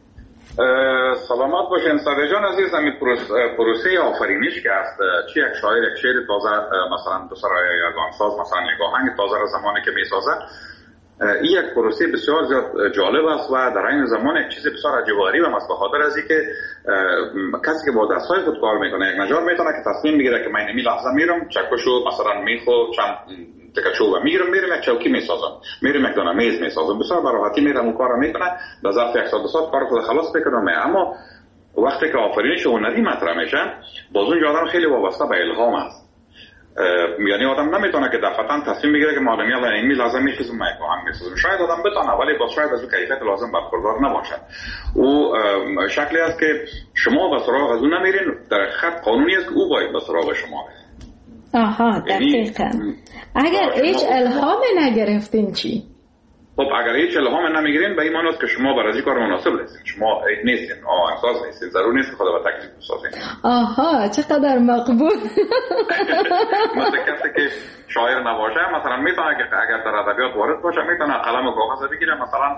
سلامت باشین صادق جان عزیز. همین پروسه آفرینش که است، چی یک شاعر یک شعر تازه مثلا دو سرای یک آهنگساز مثلا یک آهنگ تازه را زمانی که میسازه، این یک پروسه بسیار زیاد جالب است و در این زمان یک چیز بسیار عجیب و غریب است، به خاطر از اینکه کسی که با دستای خود کار میکنه یک نجار میتونه که تصمیم بگیره که من نمی لحظه میرم چکشو مثلا میخو چند تکچو و میگیرم میرم یک چوکی میسازم، میرم یک دانه میز میسازم، بسیار براحتی میرم اون کارو میکنه، در ظرف یک ساعت دو ساعت کارو خود خلاص میکنم. اما وقتی که آفرینش هنری مطرح میشه، باز اون آدم خیلی وابسته به الهام است. یعنی آدم نمیتونه که دفعتاً تصمیم بگیره که معلومی الان این لازم میشه که من آهنگ بسازم. شاید آدم بتونه ولی با شاید از اون کیفیت لازم برخوردار نباشه. او شکلی است که شما به سراغ از اون نمیرین، در خط قانونی است که او باید به سراغ شما بره. آها دقیقاً. اگر هیچ الهام نگرفتین چی؟ خب اگر هیچ الهام نمیگیرین به این معنی است که شما برای کار مناسب نیستین، شما نیستین آهنگساز نیستین، ضرور نیست که خدا به تکلیف بسازین. آها چقدر مقبول. مثل کسی که شاعر نباشه مثلا میتونه که اگر در ادبیات وارد باشه میتونه قلم و کاغذ بگیره مثلا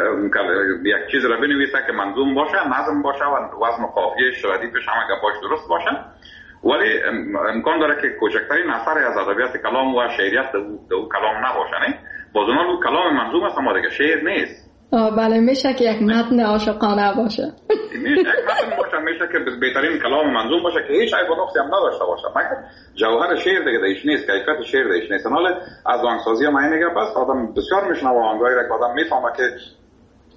یک چیز را بنویسه که منظوم باشه، نظم باشه و وزن و قافیه‌اش ردیفش همه گپاش درست باشه، ولی امکان داره که کوچکترین اثری از ادبیات کلام و شعریت در او کلام نباشه. نه باز اون کلام منظوم است اما دیگه شعر نیست. آه بله میشه که یک متن عاشقانه باشه. میشه یک متن باشه، میشه که بهترین کلام منظوم باشه که هیچ عیب و نقصی هم نداشته باشه، مگر جوهر شعر دیگه دیش نیست، کیفیت شعر دیش نیست. حالا از آهنگسازی ما اینه که بس آدم بسیار میشنوه آهنگایی را که آدم میفهمه که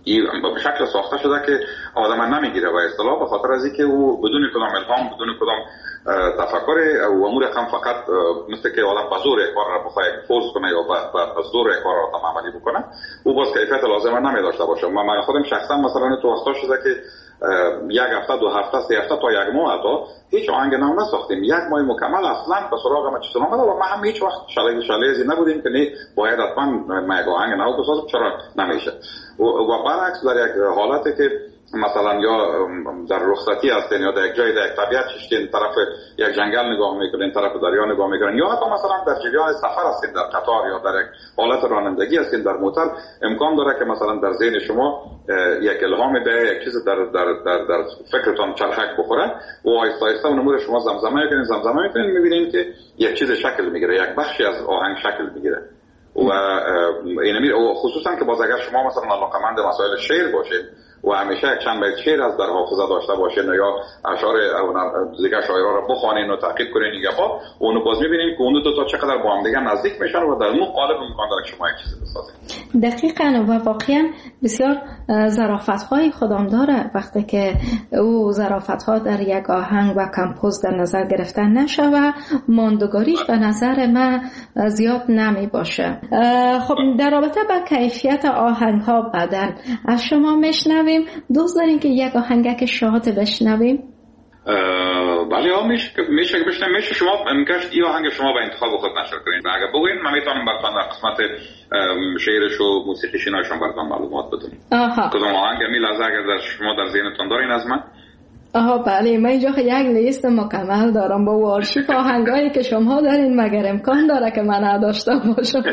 این به شکل ساخته شده که آدم نمیگیره و اصطلاح به خاطر از اینکه او بدون کدام الهام بدون کدام تفکر و امور هم فقط مثل که آدم به زور کار را بخواد فورس کنه یا به زور کار را تمام عملی بکنه او باز کیفیت لازمه نمی داشته باشه. من خودم شخصا مثلا تو واسطه شده که یک هفته دو هفته سه هفته تا یک ماه تا هیچ آهنگ نو نساختیم، یک ماه مکمل اصلا به سراغ ما چیزا نمیاد و ما هم هیچ وقت شاله شاله‌ای نبودیم که نه باید حتما ما یک آهنگ نو بسازیم، چرا نمیشه. و برعکس در یک حالتی که مثلا یا در رخصتی هستین یا در یک جای در یک طبیعت ششتین طرف یک جنگل نگاه میکنین، طرف دریا نگاه میکنین، یا حتی مثلا در جریان سفر هستین در قطار یا در یک حالت رانندگی هستین در موتور، امکان داره که مثلا در ذهن شما یک الهام به یک چیز در در در, در فکرتون چرخک بخوره و آهسته آهسته اون امور شما زمزمه میکنین زمزمه میکنین میبینین که یک چیز شکل میگیره، یک بخشی از آهنگ شکل میگیره. و اینمی خصوصا که باز اگر شما مثلا علاقه‌مند مسائل شعر باشید و همیشه یک چند بیت شعر از در حافظه داشته باشین یا اشعار دیگه شاعرها رو بخوانین و تعقیب کنین دیگه با اونو باز میبینین که اون دو تا چقدر با هم دیگه نزدیک میشن و در اون قالب امکان داره شما یک چیزی بسازید. دقیقاً و واقعا بسیار ظرافت‌های خودم داره وقتی که او ظرافت‌ها در یک آهنگ و کمپوز در نظر گرفتن نشه و ماندگاریش به نظر من زیاد نمی باشه. خب در رابطه با کیفیت آهنگ‌ها بعداً از شما میشنویم. دوست دارین که یک آهنگک شاد بشنویم؟ بله ها میشه میشه که بشنویم. میشه شما امکانش این آهنگ شما به انتخاب خود نشر کنین. اگر بگوین من میتونم براتون در قسمت شعرش و موسیقیش ایناشون براتون معلومات بدم. آها. کدوم آهنگ می لحظه اگر در شما در ذهنتون دارین از من؟ آها بله، من اینجا یک لیست مکمل دارم با آرشیف آهنگایی که شما دارین، مگر امکان داره که من نداشته باشم.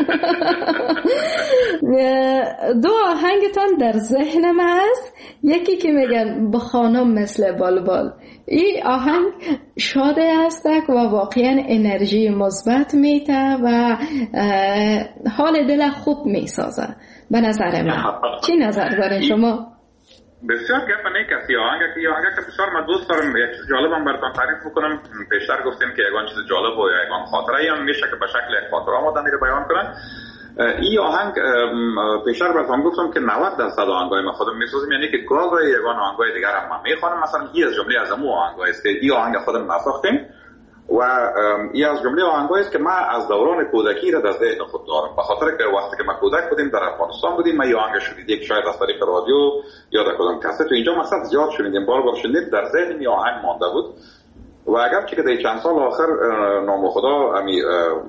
دو آهنگتان در ذهن من است، یکی که میگن به خانم مثل بلبل. این آهنگ شاده است و واقعا انرژی مثبت میده و حال دل خوب میسازه به نظر من. چی نظر دارین شما؟ بسیار گپ نه کسی آهنگ که آهنگ که بسیار من دوست دارم. یک چیز جالبم براتون تعریف میکنم. پیشتر گفتیم که یگان چیز جالب و یگان خاطره هم میشه که به شکل یک خاطره آمدن میره بیان کنن. این آهنگ پیشتر براتون گفتم که نود درصد آهنگای ما خودم میسازیم، یعنی که گاهی یگان آهنگای دیگر هم من میخوانم. مثلا این از جمله از امو آهنگای است که این آهنگ خودم نساختیم و این از جمله آهنگایی است که من از دوران کودکی را در ذهن خود دارم، به خاطر که وقتی که ما کودک بودیم در افغانستان بودیم ما این آهنگ شنیدیم، شاید از طریق رادیو یا در کدام کاست تو اینجا مقصد زیاد شنیدیم، بار بار شنیدیم، در ذهن این آهنگ مانده بود. و اگر که در چند سال آخر نام خدا امی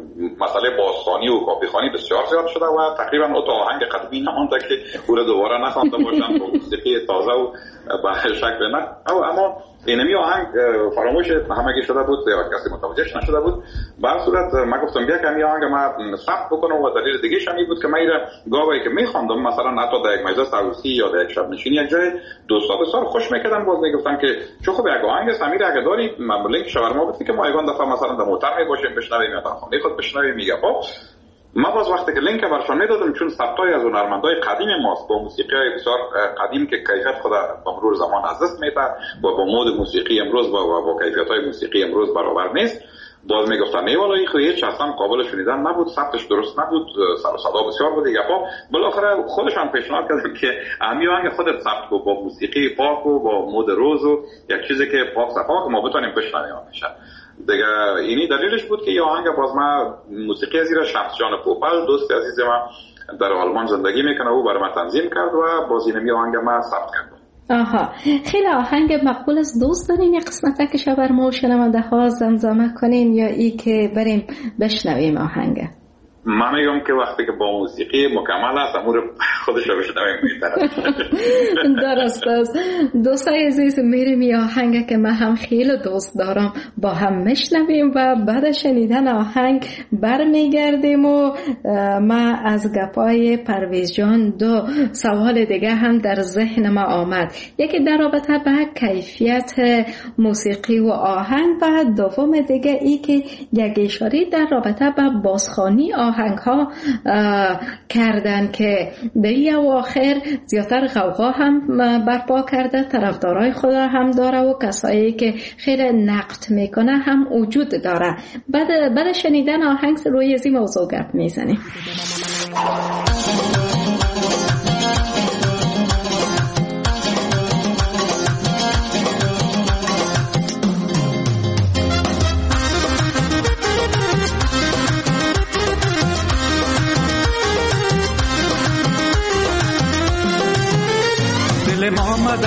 مسئله بازخوانی و کاپیخوانی بسیار زیاد شده و تقریبا اون آهنگ قدیمی نمونده که او را دوباره نخوانده باشن با موسیقی تازه و به شکل نه. اما اینمی آهنگ فراموش همگی شده بود یا کسی متوجهش نشده بود. به هر صورت من گفتم بیا که این آهنگ ما ثبت بکنم و دلیل دیگه شمی بود که من اینا گاهی که میخواندم مثلا حتی در یک مجلس عروسی یا در یک شب نشینی یک جای دوستا بسیار خوش میکردن، باز میگفتن که چه خوب یک آهنگ سمیر اگه داری لینک شاورما بود که ما ایوان دفعه مثلا در موتور میباشیم بشنویم یا در خانه خود بشنویم. میگه خب ما باز وقتی که لینک برشان میدادم چون ثبتای از هنرمندای قدیم ماست با موسیقی بسیار قدیم که کیفیت خود با مرور زمان از دست میده و با مود موسیقی امروز با با کیفیت‌های موسیقی امروز برابر نیست، باز میگفتن نه والا این خو هیچ اصلا قابل شنیدن نبود، ثبتش درست نبود، سر و صدا بسیار بود. دیگه خب بالاخره خودشان پیشنهاد کردن که همین آهنگ خودت ثبت کو با موسیقی پاک و با مود روز و یک چیزی که پاک صفا که ما بتونیم بشنویم میشه دیگه. اینی دلیلش بود که این آهنگ باز ما موسیقی زیر شمس جان پوپل دوست عزیز ما در آلمان زندگی میکنه او برای ما تنظیم کرد و باز اینمی آهنگ ما ثبت کرد. آها خیلی آهنگ مقبول است. دوست دارین یک قسمت که شاورما و شنونده ها زمزمه کنین یا ای که بریم بشنویم آهنگ؟ من میگم که وقتی که با موسیقی مکمل است امور خودش رو بشنویم میتره. درست است. دوستای عزیز میریم یا آهنگ که من هم خیلی دوست دارم با هم میشنویم و بعد شنیدن آهنگ برمیگردیم و ما از گپای پرویز جان دو سوال دیگه هم در ذهن ما آمد، یکی در رابطه به کیفیت موسیقی و آهنگ و دوم دیگه ای که یک اشاره در رابطه به بازخوانی آهنگ ها کردن که در این اواخر زیادتر غوغا هم برپا کرده، طرفدارای خدا هم داره و کسایی که خیلی نقد میکنه هم وجود داره. بعد بعد شنیدن آهنگ روی این موضوع گپ میزنیم.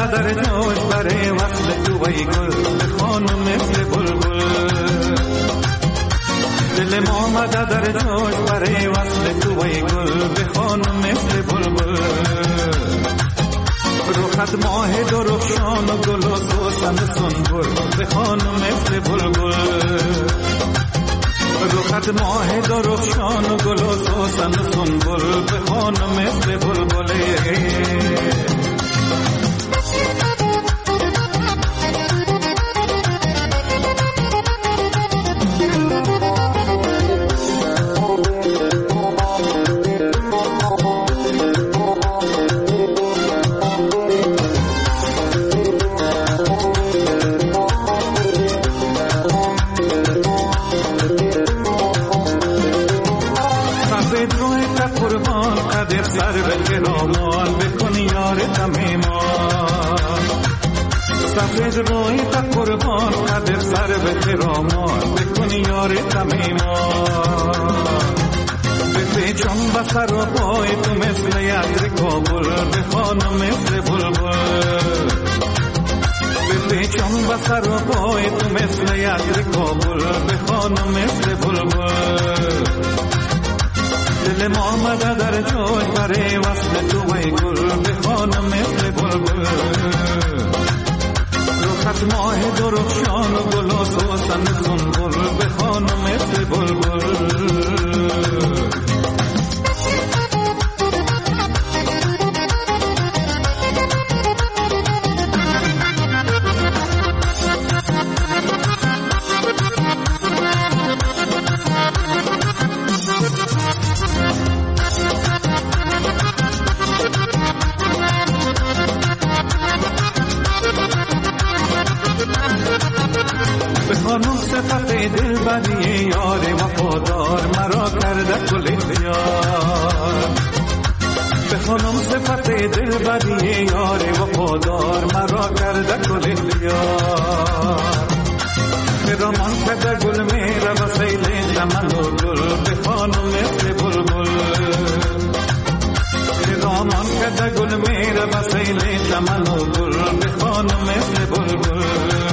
در جوش برای وصل تو ای گل به خانم مثل بلبل. دل ما آمده در جوش برای وصل تو ای گل به خانم مثل بلبل. روخت ماه درخشان و گل و سوسن سنبل به خانم مثل بلبل. روخت ماه درخشان و گل و سوسن سنبل به خانم مثل بلبله. سفید روی تا قربان قدر سر به خرامان بکنی یار تمیمان. به پیچم بسر و پای تو مثل یدر کابل به خانم مثل بلبل. به پیچم بسر و پای تو مثل یدر کابل به خانم مثل بلبل. دل ما آمده در جوش برای وصل تو ای گل به خانم مثل بلبل. روخت ماه درخشان و گل و سوسن سنبل به خانم مثل بلبل. خانم صفت دل بدی یار وفادار مرا کرده کل اختیار. به خانم صفت دل بدی یار وفادار مرا کرده کل اختیار. خرامان کرده گل میره و سیل چمن و گل به خانم مثل بلبل. خرامان کرده گل میره و سیل چمن و گل به خانم مثل بلبل.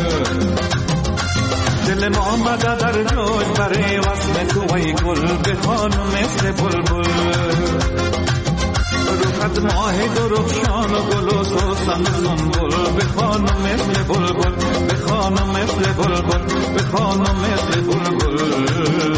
دل ما آمده در جوش برای وصل تو ای گل به خانم مثل بلبل. روخت ماه درخشان و گل و سوسن سنبل به خانم مثل بلبل. به خانم مثل بلبل. به خانم مثل بلبل.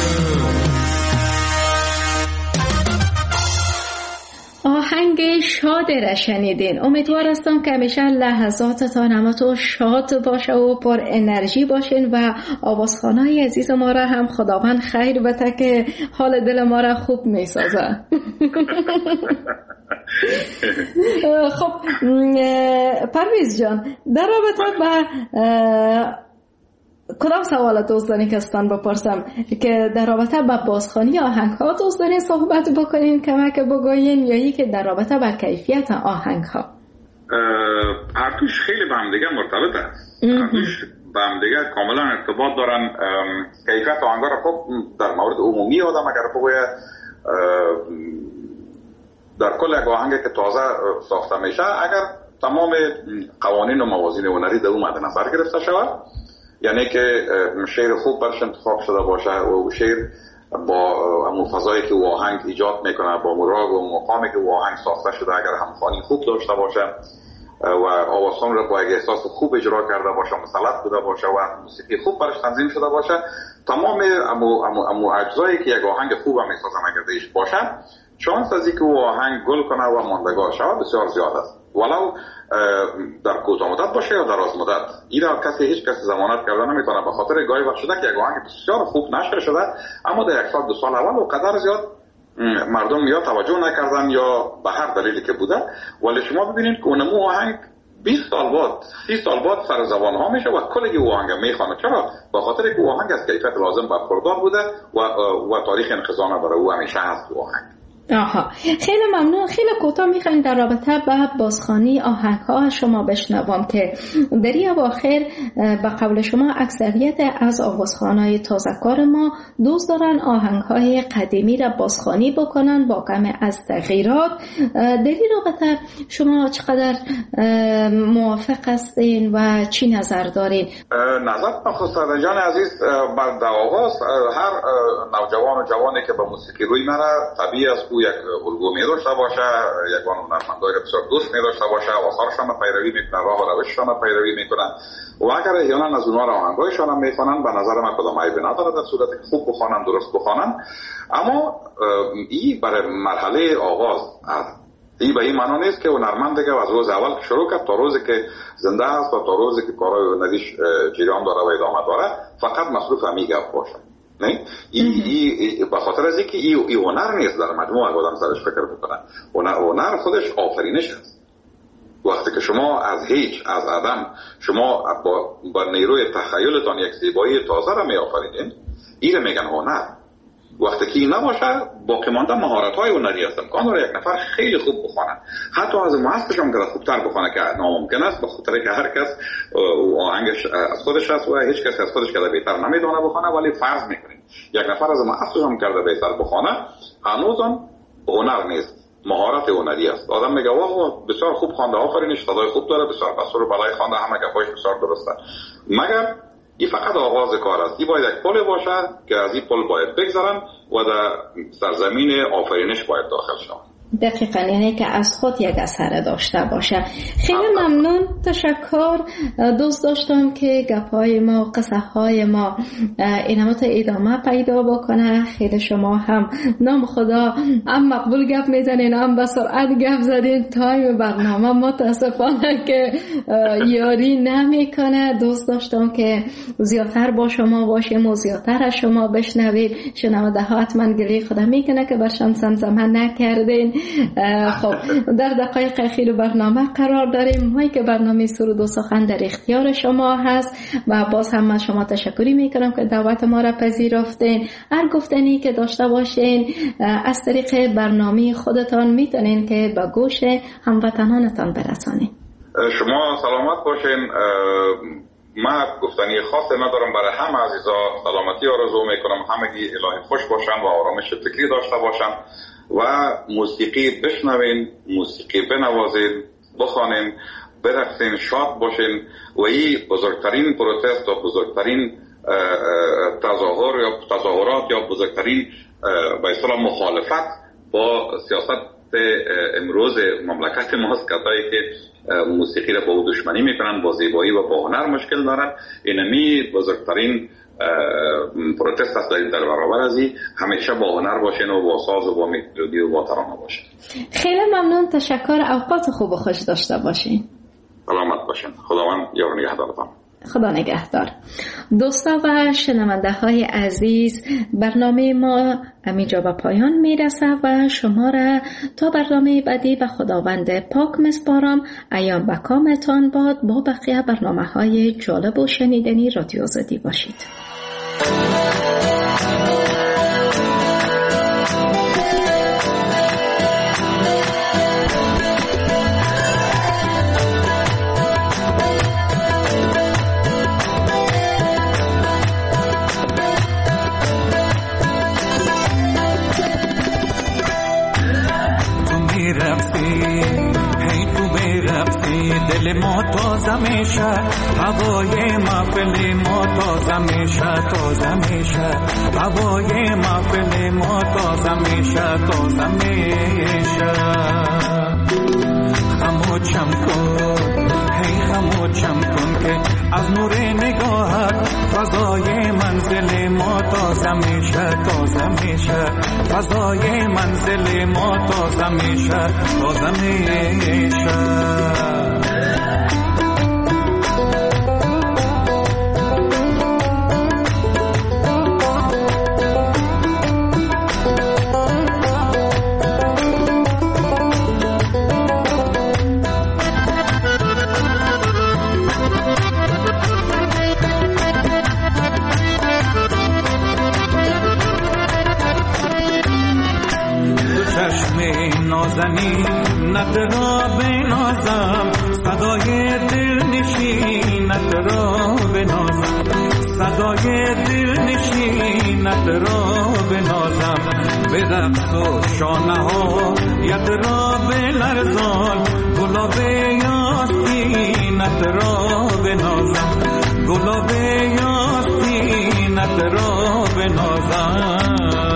آهنگ شاد را شنیدین. امیدوار هستم که همیشه لحظاتتان همتون شاد باشه و پر انرژی باشین و آوازخوانای عزیز ما را هم خداوند خیر بده که حال دل ما را خوب میسازه. خب پرویز جان، در رابطه با کدام سوالات دوست دارین که استان بپرسم که در رابطه با بازخوانی آهنگ ها دوست دارین صحبت بکنین کمک بگوین یا ای که در رابطه با کیفیت آهنگ ها؟ هر دوش خیلی به هم دیگه مرتبط است. هر دوش به هم دیگه کاملا ارتباط دارن. کیفیت آهنگ ها را خب در مورد عمومی آدم اگر بگوید در کل یک آهنگ که تازه ساخته میشه اگر تمام قوانین و موازین هنری در اون مد نظر گرفته شود، یعنی که شعر خوب برش انتخاب شده باشه و شعر با همون فضایی که او آهنگ ایجاد میکنه با مراغ و مقامی که او آهنگ ساخته شده اگر همخوانی خوب داشته باشه و آوازخوان را با یک احساس خوب اجرا کرده باشه، مسلط بوده باشه و موسیقی خوب برش تنظیم شده باشه، تمام امو امو امو اجزایی که یک آهنگ خوب هم احساس مگردهش باشه، شانس از اینکه او آهنگ گل کنه و ماندگار شود بسیار زیاد است، ولو در کوتاه مدت باشه یا دراز مدت. این را کسی هیچ کسی ضمانت کرده نمیتونه، به خاطر گاهی وقت شده که یک آهنگ بسیار خوب نشر شده اما در یک سال دو سال اول و قدر زیاد مردم یا توجه نکردن یا به هر دلیلی که بوده، ولی شما ببینید که اونمو آهنگ بیست سال بعد سی سال بعد سر زبان ها میشه و کلی او آهنگ میخوانه. چرا؟ به خاطر که او آهنگ از کیفیت لازم برخوردار بوده و و تاریخ انقضا نداره، او همیشه هست او آهنگ. آها، خیلی ممنون. خیلی کوتاه میخوایم در رابطه با بازخوانی آهنگ‌ها شما بشنوم که در این اواخر به قول شما اکثریت از آوازخوانای تازه‌کار ما دوست دارن آهنگ‌های قدیمی را بازخوانی بکنن با کم از تغییرات. در این رابطه شما چقدر موافق هستین و چی نظر دارین؟ نظر خسرو جان عزیز، بعد آغاز هر نوجوان و جوانی که به موسیقی روی نره طبیعی است او یک الگو می داشته باشه، یک هنرمندای بسیار دوست می داشته باشه، آثارشان پیروی میکنه، راه و روششان پیروی میکنه و اگر احیانا از اونها را آهنگایشان هم میخوانن به نظر من کدام عیبی نداره در صورتی که خوب بخوانن، درست بخوانن. اما این برای مرحله آغاز این به این معنا نیست که هنرمند دیگه از روز اول که شروع کرد تا روزی که زنده است و تا روزی که کارهای هنریش جریان داره و ادامه داره فقط مصروف همین گپ باشه. نه ای ای به خاطر از اینکه این ای هنر نیست در مجموع آدم سرش فکر بکنه. هنر خودش آفرینش است. وقتی که شما از هیچ از عدم شما با, با نیروی تخیلتان یک زیبایی تازه را می آفرینید، این را میگن هنر. وقتی که این نباشه باقی مانده مهارت‌های هنری است. امکان داره یک نفر خیلی خوب بخونه، حتی از ماستش هم که خوبتر بخونه که ناممکن است، به خاطر که هر کس آهنگش از خودش است و هیچ کس از خودش که بهتر نمیدونه بخونه، ولی فرض میکنیم یک نفر از ماستش هم کرده بهتر بخونه، هنوز هم هنر نیست، مهارت هنری است. آدم میگه واه بسیار خوب خوانده، آفرینش صدای خوب داره، بسیار بسور بالای خوانده، همه گپاش بسیار درسته. مگر این فقط آغاز کار است. این باید یک پل باشه که از این پل باید بگذرن و در سرزمین آفرینش باید داخل شوند. دقیقاً، یعنی که از خود یک اثر داشته باشه. خیلی ممنون، تشکر. دوست داشتم که گپ‌های ما، قصه‌های ما اینمات ادامه پیدا بکنه. خیلی شما هم نام خدا هم مقبول گپ میزنین، هم به سرعت گپ زدین. تایم برنامه متاسفانه که یاری نمیکنه. دوست داشتم که زیادتر با شما باشیم و زیادتر از شما بشنویم. شنونده ها حتما گلی خدا میکنه که برشان زمزمه نکردین. خب در دقایق اخیر برنامه قرار داریم. ما که برنامه سرود و سخن در اختیار شما هست و باز هم من شما تشکری میکنم که دعوت ما را پذیرفتین. هر گفتنی که داشته باشین از طریق برنامه خودتان میتونین که به گوش هموطنانتان برسانین. شما سلامت باشین. من گفتنی خاصی ندارم، برای همه عزیزا سلامتی آرزو میکنم، همگی الهی خوش باشن و آرامش فکری داشته باشن و موسیقی بشنوین، موسیقی بنوازین، بخوانین، برقصین، شاد باشین و این بزرگترین پروتست و بزرگترین تظاهر یا تظاهرات یا بزرگترین به اصطلاح مخالفت با سیاست امروز مملکت ماست، کسایی که موسیقی را با او دشمنی میکنن، با زیبایی و با هنر مشکل دارن. اینمی بزرگترین پروتست است در برابر از این. همیشه با هنر باشین و با ساز و با ملودی و با ترانه باشین. خیلی ممنون، تشکر. اوقات خوب و خوش داشته باشین. سلامت باشین. خداوند یار و نگهدارتان. خدا نگهدار. دوستا و شنونده های عزیز، برنامه ما همینجا به پایان میرسه و شما را تا برنامه بعدی به خداوند پاک مسپارم. ایام به کامتان باد. با بقیه برنامه های جالب و شنیدنی رادیو آزادی باشید. دل ما تازه میشه، هوای محفل ما تازه میشه، تازه میشه، هوای محفل ما تازه میشه، تازه میشه. خموشم کن، هی خموشم کن که از نور نگاهت فضای منزل ما تازه میشه، تازه میشه، فضای منزل ما تازه میشه، تازه میشه. نازنینت را بنازم صدای دل نشینت را بنازم صدای دل نشینت را بنازم به رقص و شانه ها ید را بلرزان گلاب یاسمینت را بنازم گلاب یاسمینت را بنازم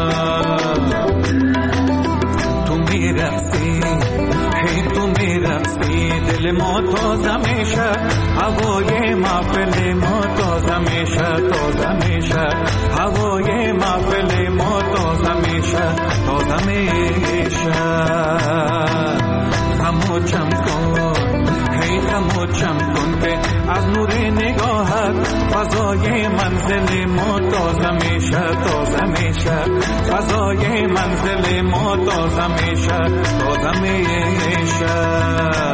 تو میرقصی هی تو میرقصی دل ما تازه میشه هوای محفل ما تازه میشه تازه میشه هوای محفل ما تازه میشه تازه میشه خموشم کن هی خموشم کن که از نور نگاهت فضای منزل ما تازه میشه تازه میشه فضای منزل ما تازه میشه تازه میشه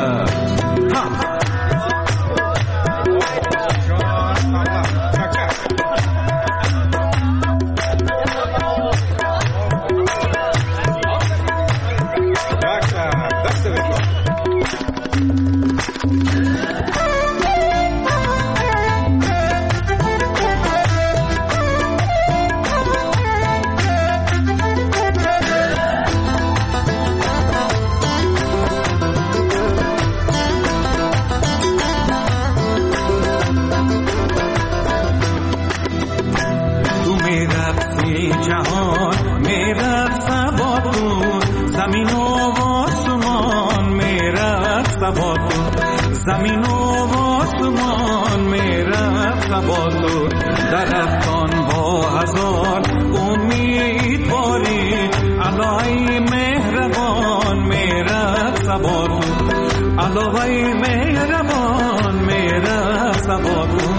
زمین و آسمان میره سباتو درختان با هزار امید باری الهی مهربان میره سباتو الهی مهربان میره سباتو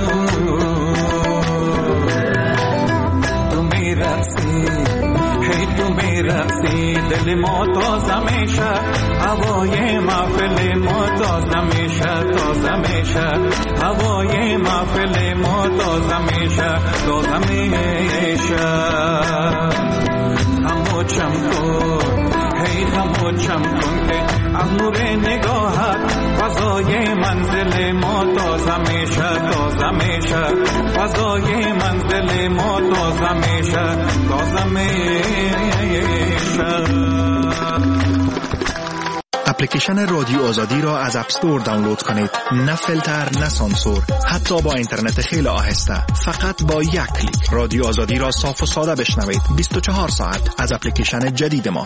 تو میرسی هی تو میرسی دل ما تازه میشه هوای محفل ما تازه میشه تازه میشه هوای محفل ما تازه میشه تازه میشه خموشم کن هی خموشم کن که از نور نگاهت فضای منزل ما تازه میشه تازه میشه فضای منزل ما تازه میشه تازه میشه. اپلیکیشن رادیو آزادی را از اپ استور دانلود کنید. نه فیلتر نه سانسور، حتی با اینترنت خیلی آهسته، فقط با یک کلیک رادیو آزادی را صاف و ساده بشنوید. بیست و چهار ساعت از اپلیکیشن جدید ما.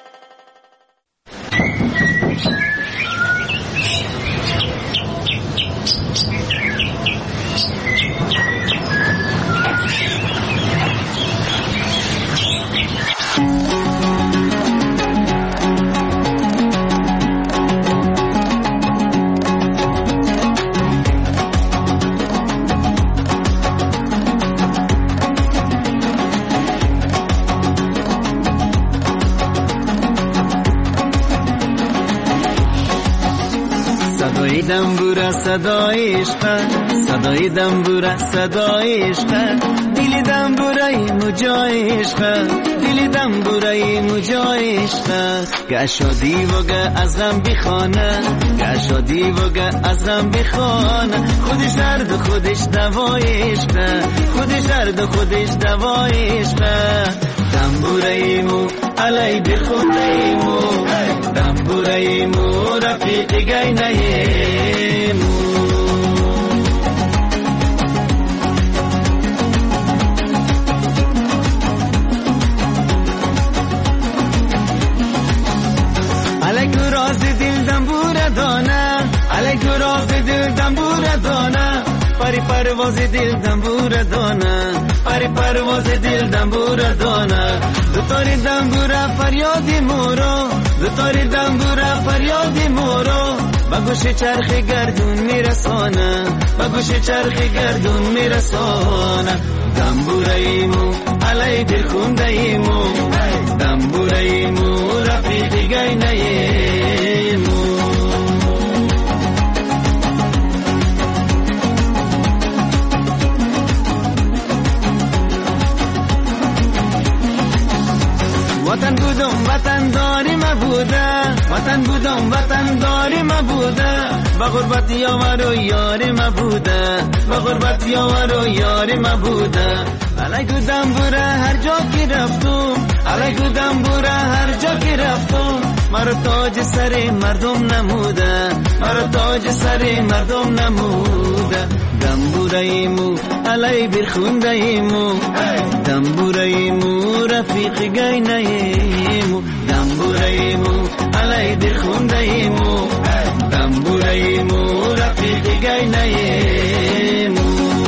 دنبوره صدای عشق صدای دنبوره صدای عشق دل دنبوره مجای عشق دل دنبوره مجای عشق گشادی وگه از غم بخانه گشادی وگه از غم بخانه خودش درد خودش دوای عشق خودش درد خودش دوای عشق دنبوره مو علی بخونه مو دنبوره مو رفیق گینه مو علی راز دل دنبوره دانه علی راز دل دنبوره دانه پری پرواز دل دنبوره دانه پری پرواز دل دنبوره دانه دو تاری دنبوره فریادی مورو دو تاری دنبوره فریادی مورو با گوش چرخ گردون میرسانه با گوش چرخ گردون میرسانه دنبوره ایمو علی دل خونده ایمو دنبوره ایمو رفیق گینه ایمو وطن بودم وطن داری مبوده وطن بودم وطن داری مبوده با غربت یاور و یاری مبوده با غربت یاور و یاری مبوده علیکو دنبوره هر جا که رفتم علیکو دنبوره هر جا که رفتم مرا تاج سر مردم نموده مرا تاج سر مردم نموده دنبوره ایمو علی برخونده ایمو دنبوره ایمو رفیق گینه ایمو دنبوره ایمو علی برخونده ایمو دنبوره ایمو رفیق گینه ایمو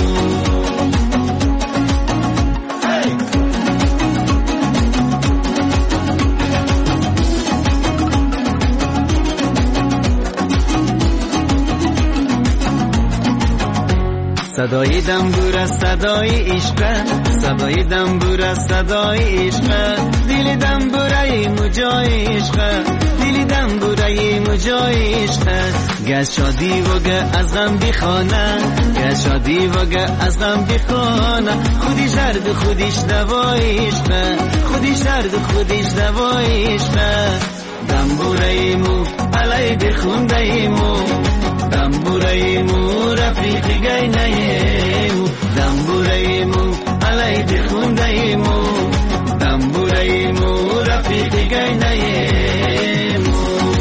صدای دنبور صدای عشق صدای دنبور صدای عشق دل دنبوره مجای عشق دل دنبوره مجای عشق گر شادی و گر از غم بخانه گر شادی و گر از غم بخانه خودی درد خودیش دوای عشق خودی درد خودیش دوای عشق دنبوره مو علی بخونده ایمو دنبوره ایمو رفیق گینه ایمو دنبوره ایمو علی بخونده ایمو دنبوره ایمو رفیق گینه ایمو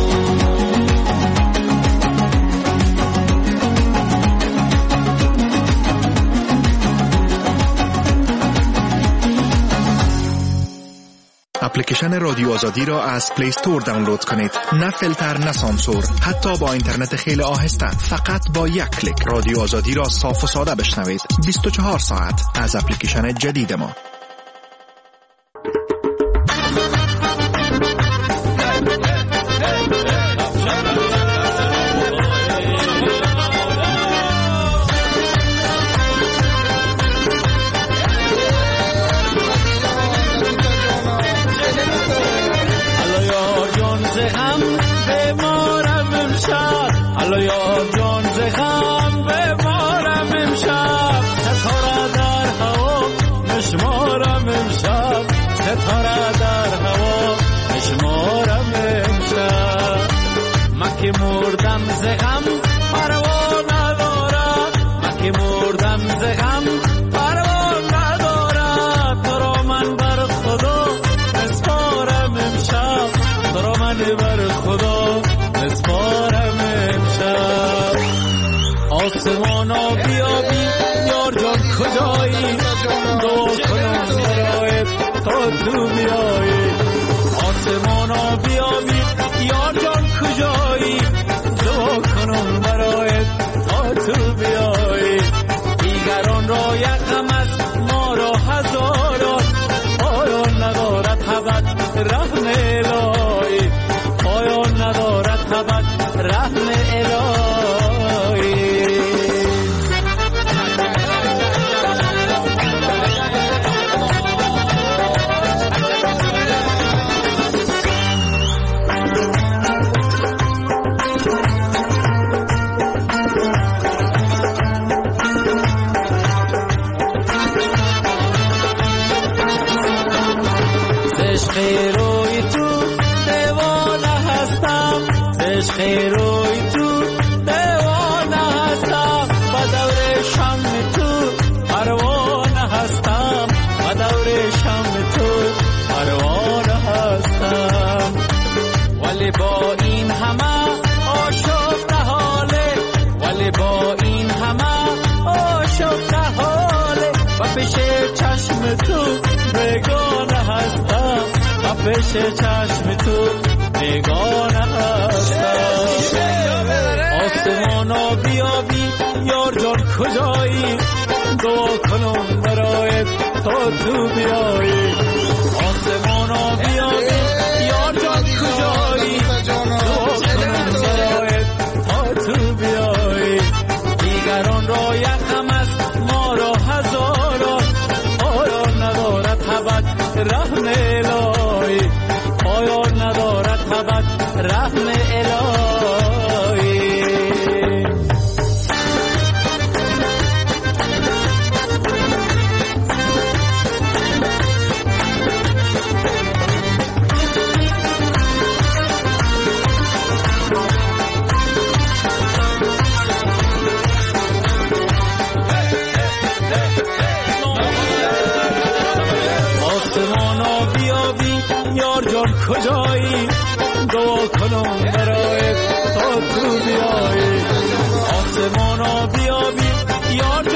اپلیکیشن رادیو آزادی را از پلی استور دانلود کنید. نه فیلتر نه سانسور، حتی با اینترنت خیلی آهسته، فقط با یک کلیک رادیو آزادی را صاف و ساده بشنوید. بیست و چهار ساعت از اپلیکیشن جدید ما. آسمانا بیابی یار جان کجایی دو کنم برایت تا تو بیایی آسمانا بیابی یار جان کجایی دو کنم برایت تا تو بیایی دیگران را یکم از ما را هزاران پایان ندارد حبت رحم الهی پایان ندارد حبت رحم الهی روی تو دیوانه هستم عشق روی تو دیوانه هستم با دور شم تو پروانه هستم با دور شم تو پروانه هستم ولی با این همه آشفته حاله ولی با این همه آشفته حاله و پیش چشم تو بیگانه هستم و پیش چشم تو بیگانه هستم آسمانا بیابی یار جان کجایی دعا کنم برایت تا تو بیایی آسمانا بیابی یار جان کجایی دعا کنم برایت تا تو بیایی دیگران را یکم از ما را هزاران پایان ندارد حبت رحم الهی پایان ندارد حبت رحم الهی بیابی یار جان کجایی دعا کنم برای تا تو بیایی آسمانا بیابی یار